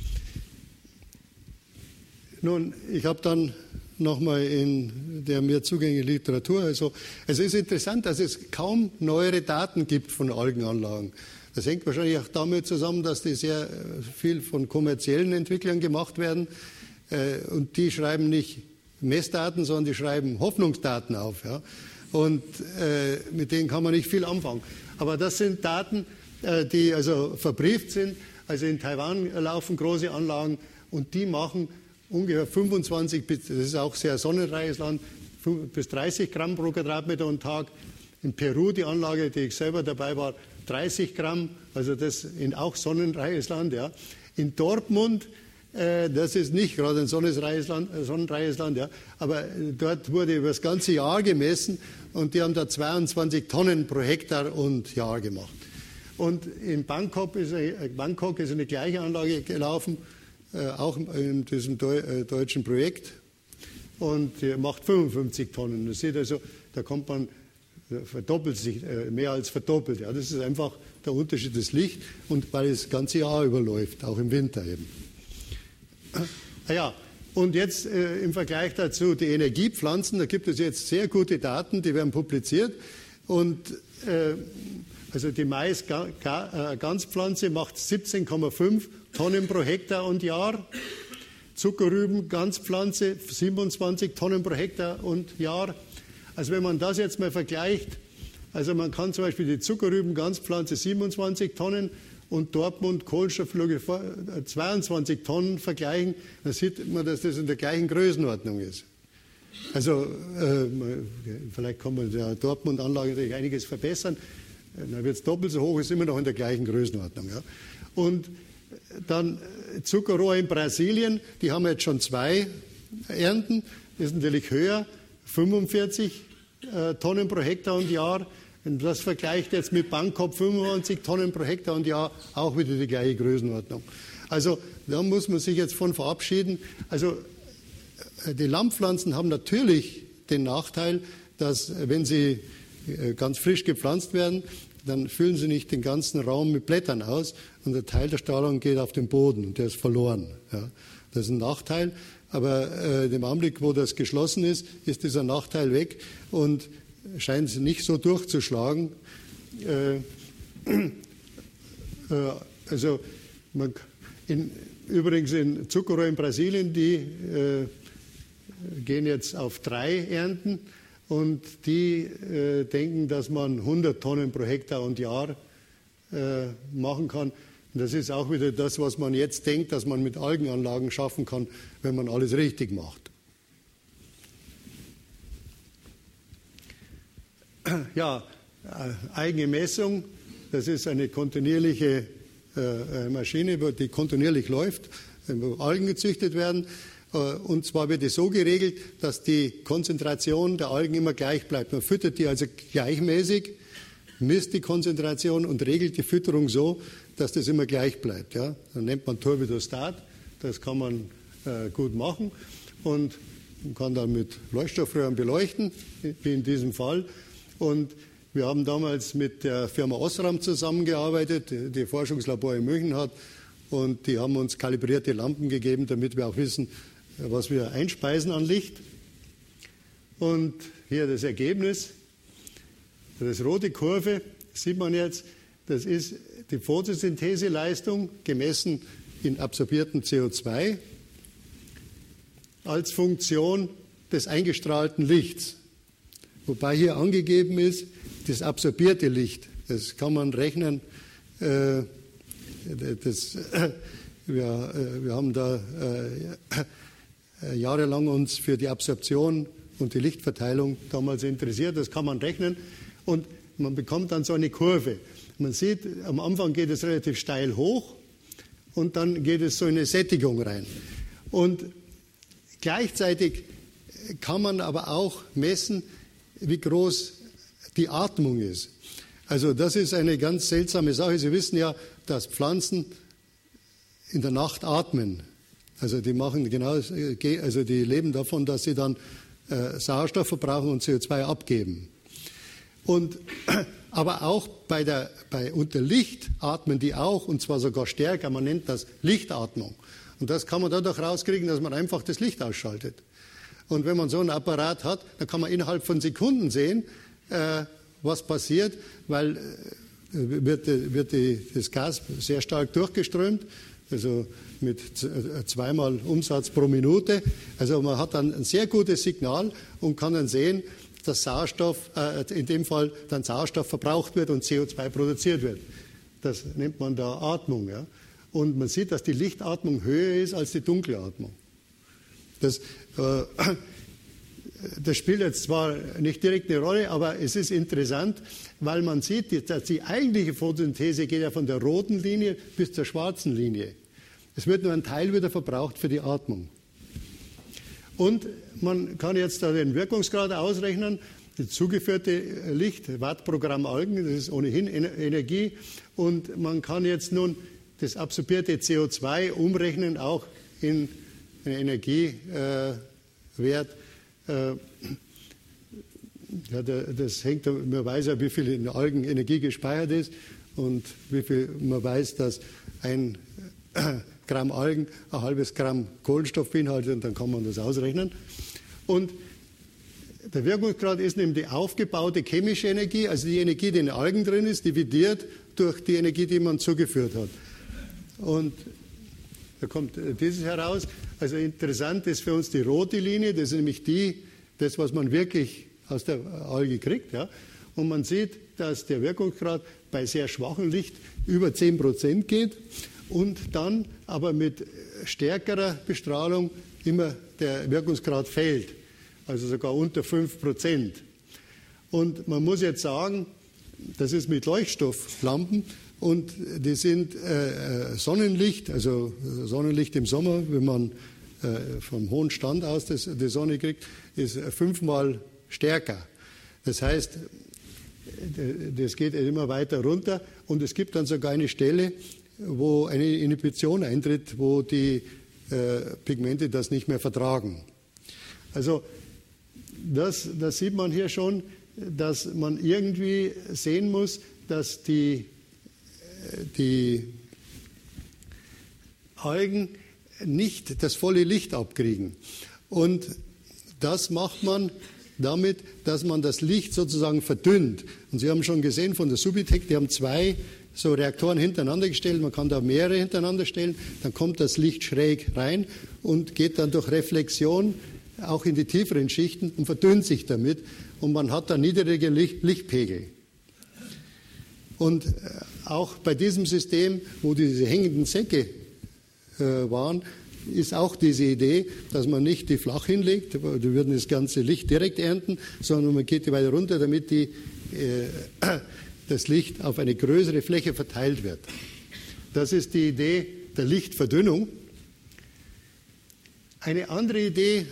Nun, ich habe dann nochmal in der mir zugänglichen Literatur, also es ist interessant, dass es kaum neuere Daten gibt von Algenanlagen. Das hängt wahrscheinlich auch damit zusammen, dass die sehr viel von kommerziellen Entwicklern gemacht werden und die schreiben nicht Messdaten, sondern die schreiben Hoffnungsdaten auf. Ja? Und äh, mit denen kann man nicht viel anfangen. Aber das sind Daten, äh, die also verbrieft sind. Also in Taiwan laufen große Anlagen und die machen ungefähr fünfundzwanzig, das ist auch sehr sonnenreiches Land, bis dreißig Gramm pro Quadratmeter und Tag. In Peru, die Anlage, die ich selber dabei war, dreißig Gramm, also das in auch sonnenreiches Land. Ja. In Dortmund, äh, das ist nicht gerade ein sonnenreiches Land, äh, sonnenreiches Land ja, aber äh, dort wurde über das ganze Jahr gemessen und die haben da zweiundzwanzig Tonnen pro Hektar und Jahr gemacht. Und in Bangkok ist, eine, Bangkok ist eine gleiche Anlage gelaufen, äh, auch in diesem Deu äh, deutschen Projekt, und die macht fünfundfünfzig Tonnen. Das sieht also, da kommt man, verdoppelt sich, äh, mehr als verdoppelt. Ja. Das ist einfach der Unterschied des Lichts, und weil es das ganze Jahr überläuft, auch im Winter eben. Ja, und jetzt äh, im Vergleich dazu die Energiepflanzen, da gibt es jetzt sehr gute Daten, die werden publiziert, und äh, also die Mais-Ganzpflanze macht siebzehn Komma fünf Tonnen pro Hektar und Jahr. Zuckerrüben, Ganzpflanze, siebenundzwanzig Tonnen pro Hektar und Jahr. Also wenn man das jetzt mal vergleicht, also man kann zum Beispiel die Zuckerrüben, Ganzpflanze siebenundzwanzig Tonnen und Dortmund Kohlenstofflücke zweiundzwanzig Tonnen vergleichen, dann sieht man, dass das in der gleichen Größenordnung ist. Also äh, vielleicht kann man der Dortmund-Anlage natürlich einiges verbessern, dann wird es doppelt so hoch, ist immer noch in der gleichen Größenordnung. Ja. Und dann Zuckerrohr in Brasilien, die haben jetzt schon zwei Ernten, das ist natürlich höher, fünfundvierzig äh, Tonnen pro Hektar und Jahr. Wenn das vergleicht jetzt mit Bangkok fünfundneunzig Tonnen pro Hektar und Jahr, auch wieder die gleiche Größenordnung. Also da muss man sich jetzt von verabschieden. Also die Laumpflanzen haben natürlich den Nachteil, dass wenn sie ganz frisch gepflanzt werden, dann füllen sie nicht den ganzen Raum mit Blättern aus und der Teil der Strahlung geht auf den Boden und der ist verloren. Ja. Das ist ein Nachteil, aber äh, im Augenblick, wo das geschlossen ist, ist dieser Nachteil weg und scheint es nicht so durchzuschlagen. Äh, äh, also man, in, übrigens in Zuckerrohr in Brasilien, die äh, gehen jetzt auf drei Ernten. Und die äh, denken, dass man hundert Tonnen pro Hektar und Jahr äh, machen kann. Und das ist auch wieder das, was man jetzt denkt, dass man mit Algenanlagen schaffen kann, wenn man alles richtig macht. Ja, äh, eigene Messung, das ist eine kontinuierliche äh, Maschine, die kontinuierlich läuft, wo Algen gezüchtet werden. Und zwar wird es so geregelt, dass die Konzentration der Algen immer gleich bleibt. Man füttert die also gleichmäßig, misst die Konzentration und regelt die Fütterung so, dass das immer gleich bleibt. Ja? Dann nennt man Turbidostat, das kann man äh, gut machen und man kann dann mit Leuchtstoffröhren beleuchten, wie in diesem Fall. Und wir haben damals mit der Firma Osram zusammengearbeitet, die Forschungslabor in München hat, und die haben uns kalibrierte Lampen gegeben, damit wir auch wissen, was wir einspeisen an Licht. Und hier das Ergebnis. Das rote Kurve sieht man jetzt, das ist die Photosyntheseleistung gemessen in absorbiertem C O zwei als Funktion des eingestrahlten Lichts. Wobei hier angegeben ist, das absorbierte Licht. Das kann man rechnen. Äh, das, äh, wir, äh, wir haben da äh, jahrelang uns für die Absorption und die Lichtverteilung damals interessiert. Das kann man rechnen und man bekommt dann so eine Kurve. Man sieht, am Anfang geht es relativ steil hoch und dann geht es so in eine Sättigung rein. Und gleichzeitig kann man aber auch messen, wie groß die Atmung ist. Also das ist eine ganz seltsame Sache. Sie wissen ja, dass Pflanzen in der Nacht atmen. Also die machen genau, also die leben davon, dass sie dann äh, Sauerstoff verbrauchen und C O zwei abgeben. Und, aber auch bei der, bei, unter Licht atmen die auch, und zwar sogar stärker. Man nennt das Lichtatmung. Und das kann man dadurch rauskriegen, dass man einfach das Licht ausschaltet. Und wenn man so einen Apparat hat, dann kann man innerhalb von Sekunden sehen, äh, was passiert, weil äh, wird, wird die, das Gas sehr stark durchgeströmt. Also mit zweimal Umsatz pro Minute. Also man hat dann ein sehr gutes Signal und kann dann sehen, dass Sauerstoff, äh, in dem Fall dann Sauerstoff verbraucht wird und C O zwei produziert wird. Das nennt man da Atmung. Ja? Und man sieht, dass die Lichtatmung höher ist als die Dunkelatmung. Das, äh, das spielt jetzt zwar nicht direkt eine Rolle, aber es ist interessant, weil man sieht, dass die eigentliche Photosynthese geht ja von der roten Linie bis zur schwarzen Linie. Es wird nur ein Teil wieder verbraucht für die Atmung. Und man kann jetzt da den Wirkungsgrad ausrechnen, das zugeführte Licht, Watt pro Gramm Algen, das ist ohnehin Energie. Und man kann jetzt nun das absorbierte C O zwei umrechnen, auch in einen Energiewert. Äh, ja, das hängt, man weiß ja, wie viel in Algen Energie gespeichert ist und wie viel man weiß, dass ein Gramm Algen ein halbes Gramm Kohlenstoff beinhaltet, und dann kann man das ausrechnen. Und der Wirkungsgrad ist nämlich die aufgebaute chemische Energie, also die Energie, die in den Algen drin ist, dividiert durch die Energie, die man zugeführt hat. Und da kommt dieses heraus. Also interessant ist für uns die rote Linie, das ist nämlich die, das, was man wirklich aus der Alge kriegt. Ja. Und man sieht, dass der Wirkungsgrad bei sehr schwachem Licht über zehn Prozent geht und dann aber mit stärkerer Bestrahlung immer der Wirkungsgrad fällt, also sogar unter fünf Prozent. Und man muss jetzt sagen, das ist mit Leuchtstofflampen und die sind äh, Sonnenlicht, also Sonnenlicht im Sommer, wenn man äh, vom hohen Stand aus das, die Sonne kriegt, ist fünfmal stärker. Das heißt, das geht immer weiter runter und es gibt dann sogar eine Stelle, wo eine Inhibition eintritt, wo die äh, Pigmente das nicht mehr vertragen. Also das, das sieht man hier schon, dass man irgendwie sehen muss, dass die, die Algen nicht das volle Licht abkriegen. Und das macht man damit, dass man das Licht sozusagen verdünnt. Und Sie haben schon gesehen von der Subitec, die haben zwei so Reaktoren hintereinander gestellt, man kann da mehrere hintereinander stellen, dann kommt das Licht schräg rein und geht dann durch Reflexion auch in die tieferen Schichten und verdünnt sich damit und man hat dann niedrige Licht, Lichtpegel. Und auch bei diesem System, wo diese hängenden Säcke äh, waren, ist auch diese Idee, dass man nicht die flach hinlegt, die würden das ganze Licht direkt ernten, sondern man geht die weiter runter, damit die, äh, das Licht auf eine größere Fläche verteilt wird. Das ist die Idee der Lichtverdünnung. Eine andere Idee,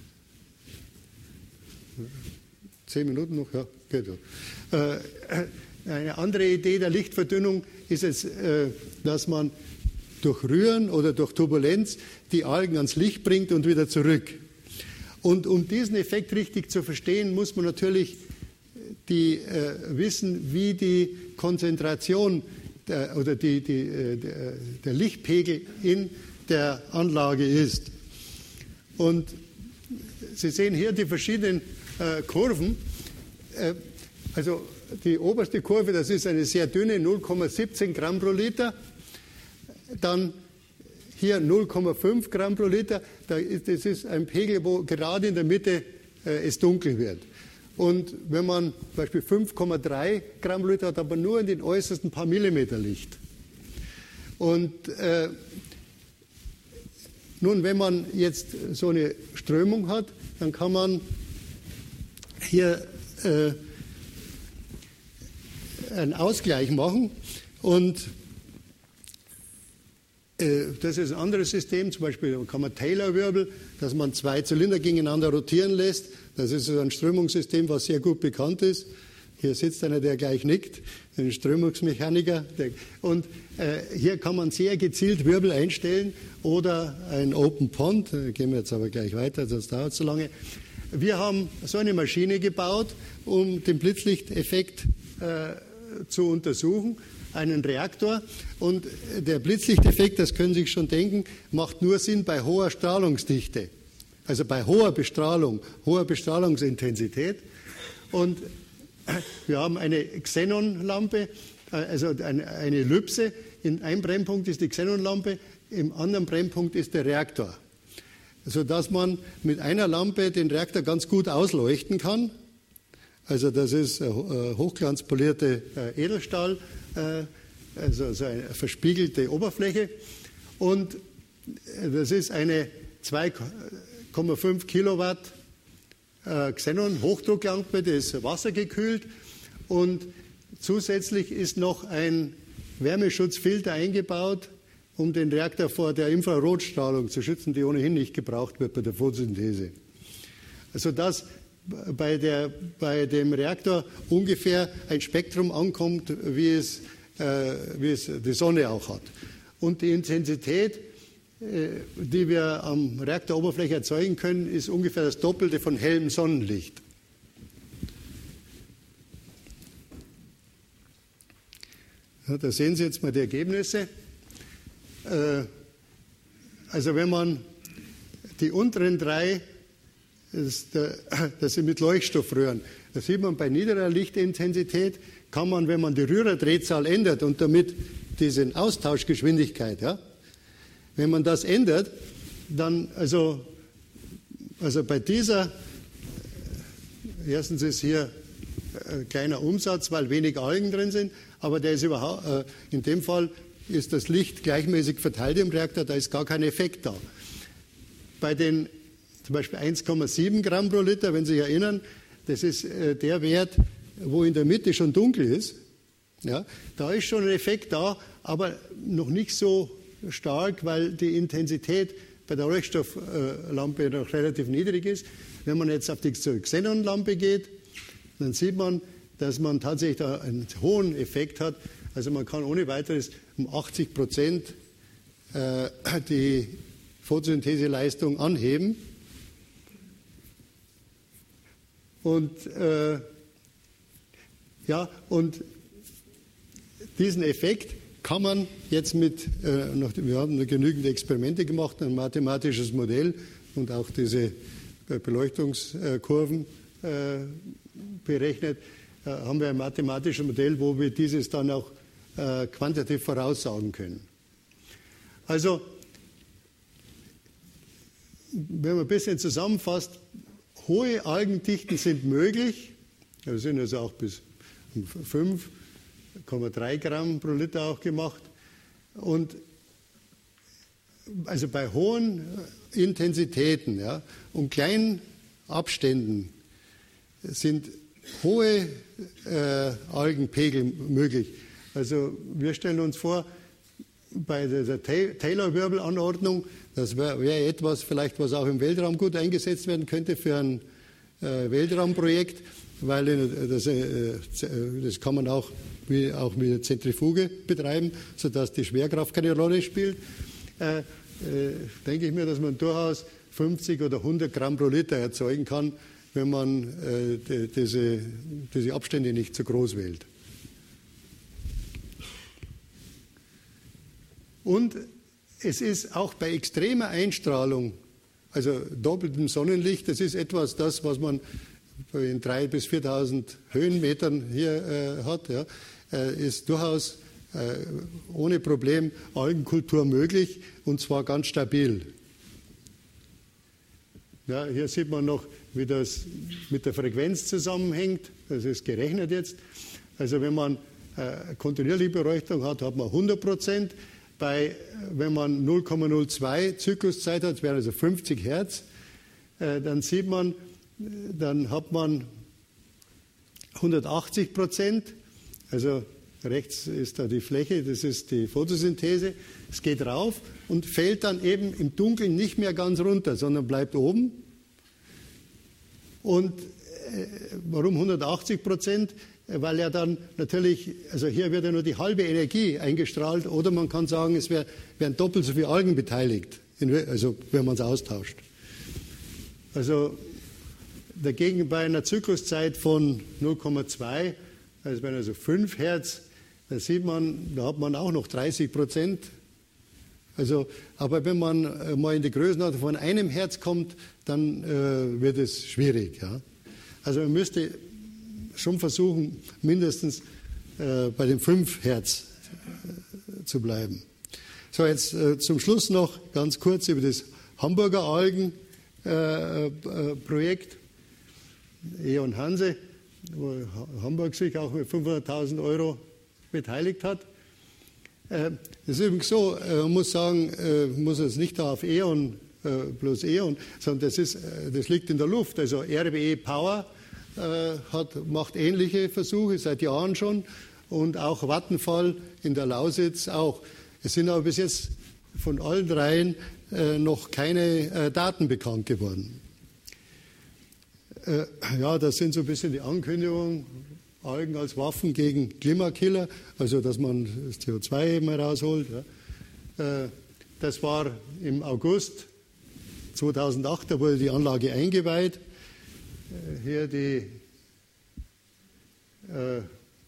zehn Minuten noch, ja, geht ja. Äh, eine andere Idee der Lichtverdünnung ist es, äh, dass man durch Rühren oder durch Turbulenz die Algen ans Licht bringt und wieder zurück. Und um diesen Effekt richtig zu verstehen, muss man natürlich die, äh, wissen, wie die Konzentration der, oder die, die, äh, der, der Lichtpegel in der Anlage ist. Und Sie sehen hier die verschiedenen äh, Kurven. Äh, also die oberste Kurve, das ist eine sehr dünne, null Komma siebzehn Gramm pro Liter. Dann hier null Komma fünf Gramm pro Liter. Da ist, das ist ein Pegel, wo gerade in der Mitte äh, es dunkel wird. Und wenn man zum Beispiel fünf Komma drei Gramm pro Liter hat, aber nur in den äußersten paar Millimeter Licht. Und äh, nun, wenn man jetzt so eine Strömung hat, dann kann man hier äh, einen Ausgleich machen und äh, das ist ein anderes System, zum Beispiel kann man Taylor-Wirbel, dass man zwei Zylinder gegeneinander rotieren lässt. Das ist so ein Strömungssystem, was sehr gut bekannt ist. Hier sitzt einer, der gleich nickt, ein Strömungsmechaniker. Und äh, hier kann man sehr gezielt Wirbel einstellen oder ein Open Pond. Da gehen wir jetzt aber gleich weiter, das dauert zu lange. Wir haben so eine Maschine gebaut, um den Blitzlichteffekt äh, zu untersuchen, einen Reaktor. Und der Blitzlichteffekt, das können Sie sich schon denken, macht nur Sinn bei hoher Strahlungsdichte, also bei hoher Bestrahlung, hoher Bestrahlungsintensität. Und wir haben eine Xenonlampe, also eine, eine Ellipse. In einem Brennpunkt ist die Xenonlampe, im anderen Brennpunkt ist der Reaktor, sodass man mit einer Lampe den Reaktor ganz gut ausleuchten kann. Also das ist hochglanzpolierte Edelstahl, also so eine verspiegelte Oberfläche. Und das ist eine zwei Komma fünf Kilowatt Xenon Hochdrucklampe, die ist wassergekühlt. Und zusätzlich ist noch ein Wärmeschutzfilter eingebaut, um den Reaktor vor der Infrarotstrahlung zu schützen, die ohnehin nicht gebraucht wird bei der Photosynthese. Also dass bei, der, bei dem Reaktor ungefähr ein Spektrum ankommt, wie es, äh, wie es die Sonne auch hat. Und die Intensität, äh, die wir am Reaktoroberfläche erzeugen können, ist ungefähr das Doppelte von hellem Sonnenlicht. Ja, da sehen Sie jetzt mal die Ergebnisse. Äh, also wenn man die unteren drei, das, das sind mit Leuchtstoffröhren, da sieht man bei niederer Lichtintensität, kann man, wenn man die Rührerdrehzahl ändert und damit diese Austauschgeschwindigkeit, ja, Wenn man das ändert, dann, also, also bei dieser, erstens ist hier ein kleiner Umsatz, weil wenig Algen drin sind, aber der ist überhaupt, äh, in dem Fall ist das Licht gleichmäßig verteilt im Reaktor, da ist gar kein Effekt da. Bei den zum Beispiel eins Komma sieben Gramm pro Liter, wenn Sie sich erinnern, das ist äh, der Wert, wo in der Mitte schon dunkel ist. Ja, da ist schon ein Effekt da, aber noch nicht so stark, weil die Intensität bei der Leuchtstofflampe noch relativ niedrig ist. Wenn man jetzt auf die Xenonlampe geht, dann sieht man, dass man tatsächlich da einen hohen Effekt hat. Also man kann ohne weiteres um achtzig Prozent äh, die Photosyntheseleistung anheben. Und äh, ja, und diesen Effekt kann man jetzt mit, äh, noch, wir haben genügend Experimente gemacht, ein mathematisches Modell und auch diese Beleuchtungskurven äh, berechnet, äh, haben wir ein mathematisches Modell, wo wir dieses dann auch äh, quantitativ voraussagen können. Also, wenn man ein bisschen zusammenfasst, hohe Algendichten sind möglich, wir sind also auch bis fünf Komma drei Gramm pro Liter auch gemacht. Und also bei hohen Intensitäten, ja, und kleinen Abständen sind hohe äh, Algenpegel möglich. Also wir stellen uns vor, bei der Taylor-Wirbelanordnung, das wäre wär etwas vielleicht, was auch im Weltraum gut eingesetzt werden könnte für ein äh, Weltraumprojekt, weil äh, das, äh, das kann man auch wie auch mit der Zentrifuge betreiben, sodass die Schwerkraft keine Rolle spielt, äh, äh, denke ich mir, dass man durchaus fünfzig oder hundert Gramm pro Liter erzeugen kann, wenn man äh, die, diese, diese Abstände nicht zu groß wählt. Und es ist auch bei extremer Einstrahlung, also doppeltem Sonnenlicht, das ist etwas, das, was man in dreitausend bis viertausend Höhenmetern hier äh, hat, ja, ist durchaus äh, ohne Problem Algenkultur möglich, und zwar ganz stabil. Ja, hier sieht man noch, wie das mit der Frequenz zusammenhängt. Das ist gerechnet jetzt. Also wenn man äh, kontinuierliche Beleuchtung hat, hat man hundert Prozent. Bei, wenn man null Komma null zwei Zykluszeit hat, das wären also fünfzig Hertz, äh, dann sieht man, dann hat man hundertachtzig Prozent. Also rechts ist da die Fläche, das ist die Photosynthese. Es geht rauf und fällt dann eben im Dunkeln nicht mehr ganz runter, sondern bleibt oben. Und äh, warum hundertachtzig Prozent? Weil ja dann natürlich, also hier wird ja nur die halbe Energie eingestrahlt, oder man kann sagen, es wär, wären doppelt so viele Algen beteiligt, also wenn man es austauscht. Also dagegen bei einer Zykluszeit von null Komma zwei, also bei also fünf Hertz, da sieht man, da hat man auch noch dreißig Prozent. Also, aber wenn man mal in die Größenordnung von einem Hertz kommt, dann äh, wird es schwierig. Ja? Also man müsste schon versuchen, mindestens äh, bei den fünf Hertz äh, zu bleiben. So, jetzt äh, zum Schluss noch ganz kurz über das Hamburger Algen-Projekt, äh, äh, E.ON Hanse, wo Hamburg sich auch mit fünfhunderttausend Euro beteiligt hat. Äh, das ist übrigens so, äh, man muss sagen, äh, muss es nicht da auf E.ON, äh, bloß E.ON, sondern das, ist, äh, das liegt in der Luft. Also R W E Power Hat, macht ähnliche Versuche seit Jahren schon, und auch Vattenfall in der Lausitz auch. Es sind aber bis jetzt von allen dreien äh, noch keine äh, Daten bekannt geworden. Äh, ja, das sind so ein bisschen die Ankündigungen, Algen als Waffen gegen Klimakiller, also dass man das C O zwei eben herausholt. Ja. Äh, das war im August zweitausendacht, da wurde die Anlage eingeweiht. Hier die äh,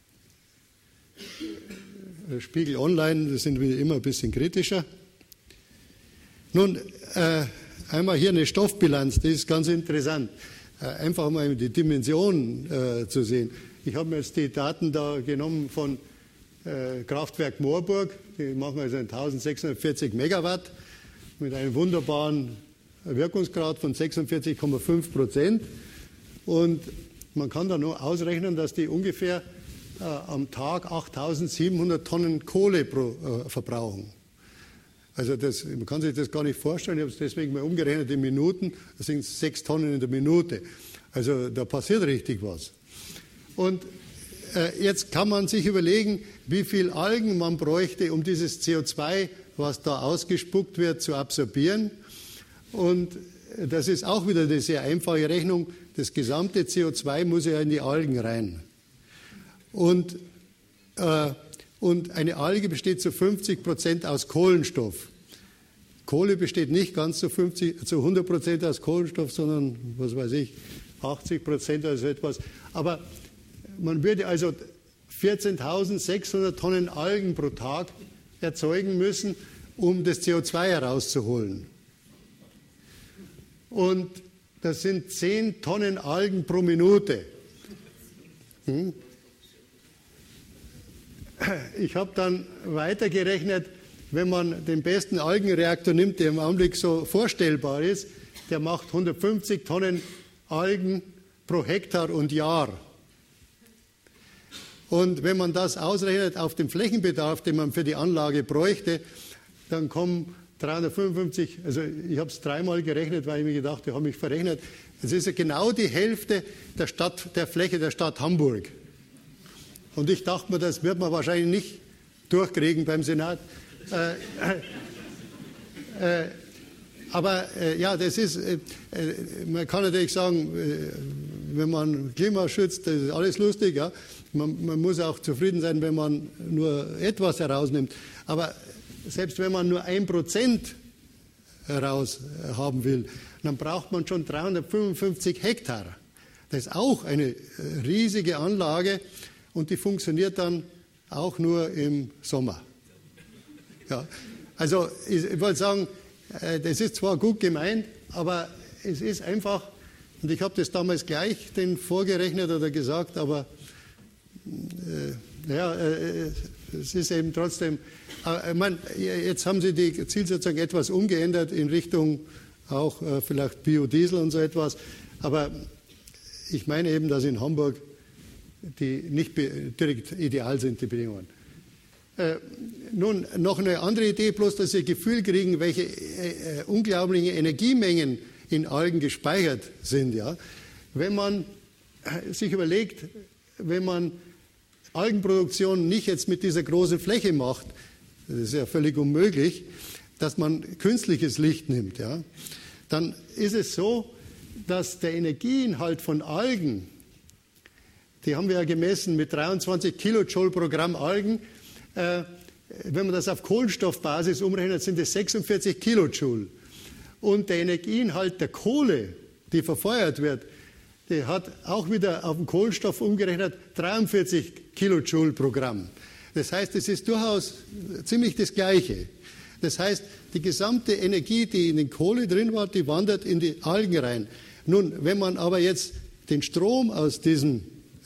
Spiegel Online, das sind wir immer ein bisschen kritischer. Nun, äh, einmal hier eine Stoffbilanz, das ist ganz interessant. Äh, einfach mal die Dimension äh, zu sehen. Ich habe mir jetzt die Daten da genommen von äh, Kraftwerk Moorburg, die machen also eintausendsechshundertvierzig Megawatt. mit einem wunderbaren Wirkungsgrad von sechsundvierzig Komma fünf Prozent. Und man kann dann nur ausrechnen, dass die ungefähr äh, am Tag achttausendsiebenhundert Tonnen Kohle pro, äh, verbrauchen. Also das, man kann sich das gar nicht vorstellen. Ich habe es deswegen mal umgerechnet in Minuten. Das sind sechs Tonnen in der Minute. Also da passiert richtig was. Und äh, jetzt kann man sich überlegen, wie viel Algen man bräuchte, um dieses C O zwei, was da ausgespuckt wird, zu absorbieren. Und das ist auch wieder eine sehr einfache Rechnung. Das gesamte C O zwei muss ja in die Algen rein. Und, äh, und eine Alge besteht zu fünfzig Prozent aus Kohlenstoff. Kohle besteht nicht ganz zu, fünfzig, zu hundert Prozent aus Kohlenstoff, sondern, was weiß ich, achtzig Prozent oder so etwas. Aber man würde also vierzehntausendsechshundert Tonnen Algen pro Tag erzeugen müssen, um das C O zwei herauszuholen. Und das sind zehn Tonnen Algen pro Minute. Hm? Ich habe dann weitergerechnet, wenn man den besten Algenreaktor nimmt, der im Augenblick so vorstellbar ist, der macht hundertfünfzig Tonnen Algen pro Hektar und Jahr. Und wenn man das ausrechnet auf den Flächenbedarf, den man für die Anlage bräuchte, dann kommen dreihundertfünfundfünfzig, also ich habe es dreimal gerechnet, weil ich mir gedacht habe, ich habe mich verrechnet. Es ist ja genau die Hälfte der, Stadt, der Fläche der Stadt Hamburg. Und ich dachte mir, das wird man wahrscheinlich nicht durchkriegen beim Senat. Äh, äh, äh, aber äh, ja, das ist, äh, man kann natürlich sagen, äh, wenn man Klima schützt, das ist alles lustig. Ja? Man, man muss auch zufrieden sein, wenn man nur etwas herausnimmt. Aber selbst wenn man nur ein Prozent heraus haben will, dann braucht man schon dreihundertfünfundfünfzig Hektar. Das ist auch eine riesige Anlage und die funktioniert dann auch nur im Sommer. Ja, also ich, ich wollte sagen, das ist zwar gut gemeint, aber es ist einfach, und ich habe das damals gleich den vorgerechnet oder gesagt, aber äh, ja, äh, es ist eben trotzdem, äh, ich meine, jetzt haben Sie die Zielsetzung etwas umgeändert in Richtung auch äh, vielleicht Biodiesel und so etwas, aber ich meine eben, dass in Hamburg die nicht direkt ideal sind, die Bedingungen. Äh, nun, noch eine andere Idee, bloß dass Sie ein Gefühl kriegen, welche äh, äh, unglaublichen Energiemengen in Algen gespeichert sind. Ja? Wenn man äh, sich überlegt, wenn man Algenproduktion nicht jetzt mit dieser großen Fläche macht, das ist ja völlig unmöglich, dass man künstliches Licht nimmt, ja? Dann ist es so, dass der Energieinhalt von Algen, die haben wir ja gemessen mit dreiundzwanzig Kilojoule pro Gramm Algen, äh, wenn man das auf Kohlenstoffbasis umrechnet, sind es sechsundvierzig Kilojoule. Und der Energieinhalt der Kohle, die verfeuert wird, die hat auch wieder auf den Kohlenstoff umgerechnet dreiundvierzig Kilojoule pro Gramm. Das heißt, es ist durchaus ziemlich das Gleiche. Das heißt, die gesamte Energie, die in der Kohle drin war, die wandert in die Algen rein. Nun, wenn man aber jetzt den Strom aus diesem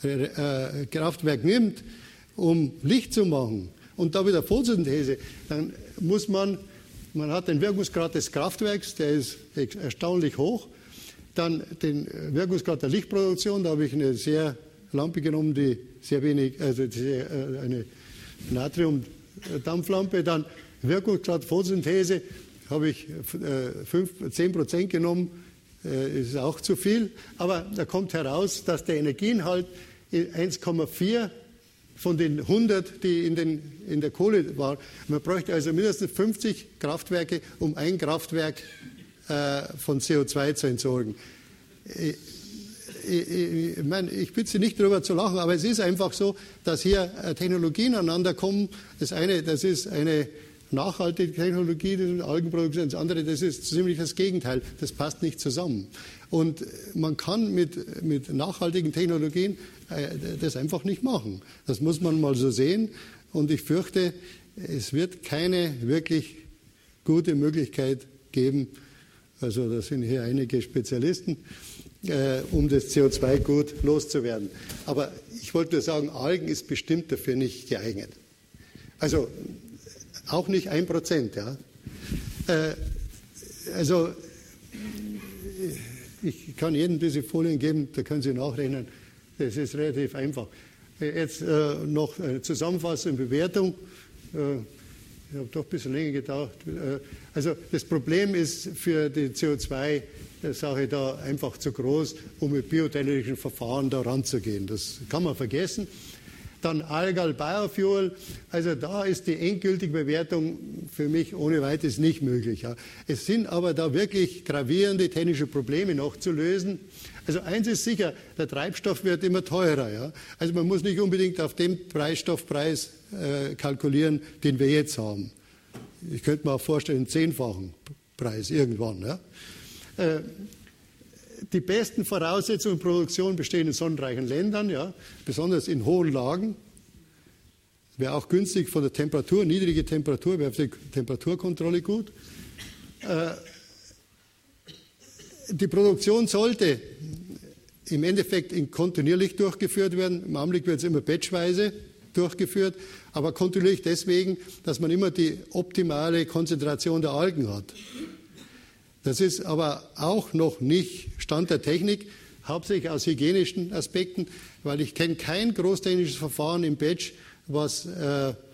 äh, Kraftwerk nimmt, um Licht zu machen und da wieder Photosynthese, dann muss man, man hat den Wirkungsgrad des Kraftwerks, der ist erstaunlich hoch, dann den Wirkungsgrad der Lichtproduktion, da habe ich eine sehr Lampe genommen, die sehr wenig, also sehr, äh, eine Natriumdampflampe, dann Wirkungsgrad Photosynthese habe ich äh, zehn Prozent genommen, äh, ist auch zu viel, aber da kommt heraus, dass der Energieinhalt eins Komma vier von den hundert, die in, den, in der Kohle waren. Man bräuchte also mindestens fünfzig Kraftwerke, um ein Kraftwerk äh, von C O zwei zu entsorgen. Ich, ich, ich, meine, ich bitte Sie nicht darüber zu lachen, aber es ist einfach so, dass hier äh, Technologien aneinander kommen. Das eine, das ist eine nachhaltige Technologie, das ist Algenproduktion, das andere, das ist ziemlich das Gegenteil. Das passt nicht zusammen. Und man kann mit, mit nachhaltigen Technologien äh, das einfach nicht machen. Das muss man mal so sehen. Und ich fürchte, es wird keine wirklich gute Möglichkeit geben, also da sind hier einige Spezialisten, äh, um das C O zwei gut loszuwerden. Aber ich wollte nur sagen, Algen ist bestimmt dafür nicht geeignet. Also auch nicht ein Prozent. Ja. Äh, also ich kann jedem diese Folien geben, da können Sie nachrechnen. Das ist relativ einfach. Jetzt äh, noch eine Zusammenfassung und Bewertung. Äh, ich habe doch ein bisschen länger gedauert. Äh, also das Problem ist für die C O zwei Sache da einfach zu groß, um mit biotechnischen Verfahren da ranzugehen. Das kann man vergessen. Dann Algal Biofuel, also da ist die endgültige Bewertung für mich ohne weiteres nicht möglich. Ja. Es sind aber da wirklich gravierende technische Probleme noch zu lösen. Also eins ist sicher, der Treibstoff wird immer teurer. Ja. Also man muss nicht unbedingt auf den Treibstoffpreis äh, kalkulieren, den wir jetzt haben. Ich könnte mir auch vorstellen, einen zehnfachen Preis irgendwann. Ja. Äh, Die besten Voraussetzungen für Produktion bestehen in sonnenreichen Ländern, ja, besonders in hohen Lagen. Wäre auch günstig von der Temperatur, niedrige Temperatur, wäre für die Temperaturkontrolle gut. Äh, die Produktion sollte im Endeffekt in kontinuierlich durchgeführt werden. Im Augenblick wird es immer batchweise durchgeführt, aber kontinuierlich deswegen, dass man immer die optimale Konzentration der Algen hat. Das ist aber auch noch nicht Stand der Technik, hauptsächlich aus hygienischen Aspekten, weil ich kenne kein großtechnisches Verfahren im Batch, was, äh, äh,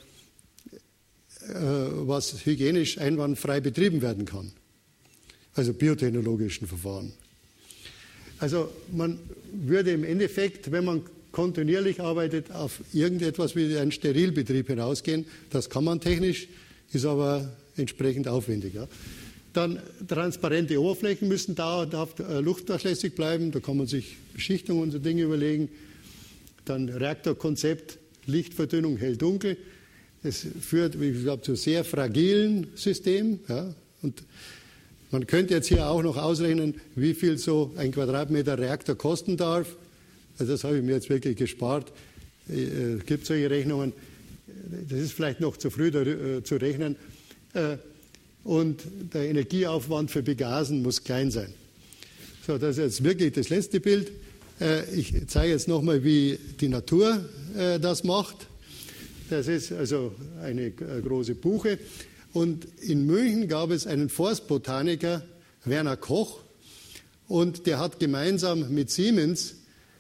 was hygienisch einwandfrei betrieben werden kann. Also biotechnologischen Verfahren. Also man würde im Endeffekt, wenn man kontinuierlich arbeitet, auf irgendetwas wie einen Sterilbetrieb hinausgehen. Das kann man technisch, ist aber entsprechend aufwendig. Ja. Dann transparente Oberflächen müssen dauerhaft äh, luftdurchlässig bleiben. Da kann man sich Beschichtung und so Dinge überlegen. Dann Reaktorkonzept, Lichtverdünnung, hell-dunkel. Das führt, wie gesagt, zu sehr fragilen Systemen. Ja. Und man könnte jetzt hier auch noch ausrechnen, wie viel so ein Quadratmeter Reaktor kosten darf. Also das habe ich mir jetzt wirklich gespart. Es gibt solche Rechnungen. Das ist vielleicht noch zu früh da, äh, zu rechnen. Äh, Und der Energieaufwand für Begasen muss klein sein. So, das ist jetzt wirklich das letzte Bild. Ich zeige jetzt nochmal, wie die Natur das macht. Das ist also eine große Buche. Und in München gab es einen Forstbotaniker, Werner Koch, und der hat gemeinsam mit Siemens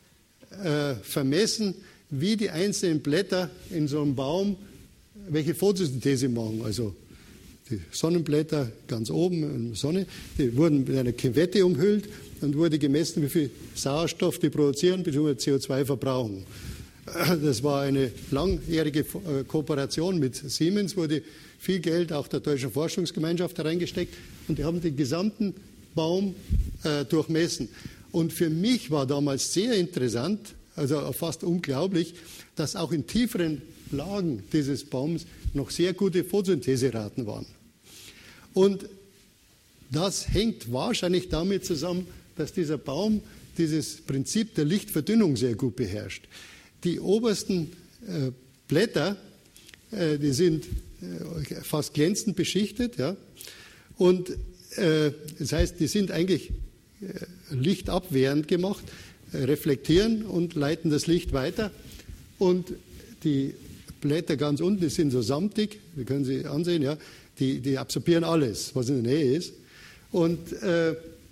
vermessen, wie die einzelnen Blätter in so einem Baum, welche Photosynthese machen. Also die Sonnenblätter ganz oben in der Sonne, die wurden mit einer Kivette umhüllt und wurde gemessen, wie viel Sauerstoff die produzieren bzw. C O zwei verbrauchen. Das war eine langjährige Kooperation mit Siemens, wurde viel Geld auch der Deutschen Forschungsgemeinschaft hereingesteckt und die haben den gesamten Baum äh, durchmessen. Und für mich war damals sehr interessant, also fast unglaublich, dass auch in tieferen Lagen dieses Baums noch sehr gute Photosyntheseraten waren. Und das hängt wahrscheinlich damit zusammen, dass dieser Baum dieses Prinzip der Lichtverdünnung sehr gut beherrscht. Die obersten äh, Blätter, äh, die sind äh, fast glänzend beschichtet, ja, und äh, das heißt, die sind eigentlich äh, lichtabwehrend gemacht, äh, reflektieren und leiten das Licht weiter. Und die Blätter ganz unten, die sind so samtig, die können Sie ansehen, ja, die, die absorbieren alles, was in der Nähe ist. Und äh,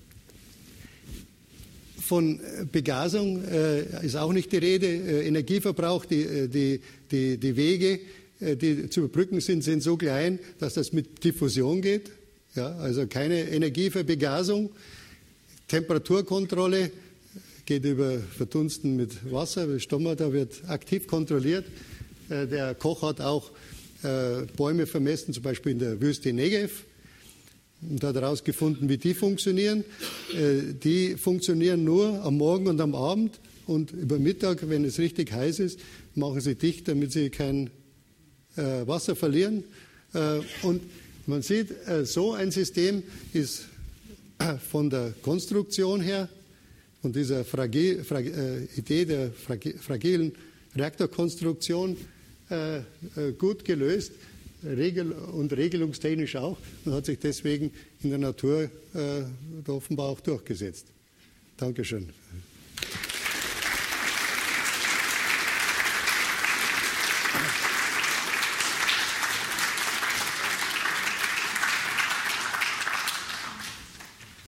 von Begasung äh, ist auch nicht die Rede. Äh, Energieverbrauch, die, die, die, die Wege, äh, die zu überbrücken sind, sind so klein, dass das mit Diffusion geht. Ja, also keine Energie für Begasung. Temperaturkontrolle geht über Verdunsten mit Wasser. Stomata wird aktiv kontrolliert. Äh, der Koch hat auch äh, Bäume vermessen, zum Beispiel in der Wüste Negev. Und hat herausgefunden, wie die funktionieren. Äh, die funktionieren nur am Morgen und am Abend und über Mittag, wenn es richtig heiß ist, machen sie dicht, damit sie kein äh, Wasser verlieren. Äh, und man sieht, äh, so ein System ist äh, von der Konstruktion her, von dieser fragil, fragil, äh, Idee der fragil, fragilen Reaktorkonstruktion äh, äh, gut gelöst. Regel und regelungstechnisch auch und hat sich deswegen in der Natur äh, offenbar auch durchgesetzt. Dankeschön.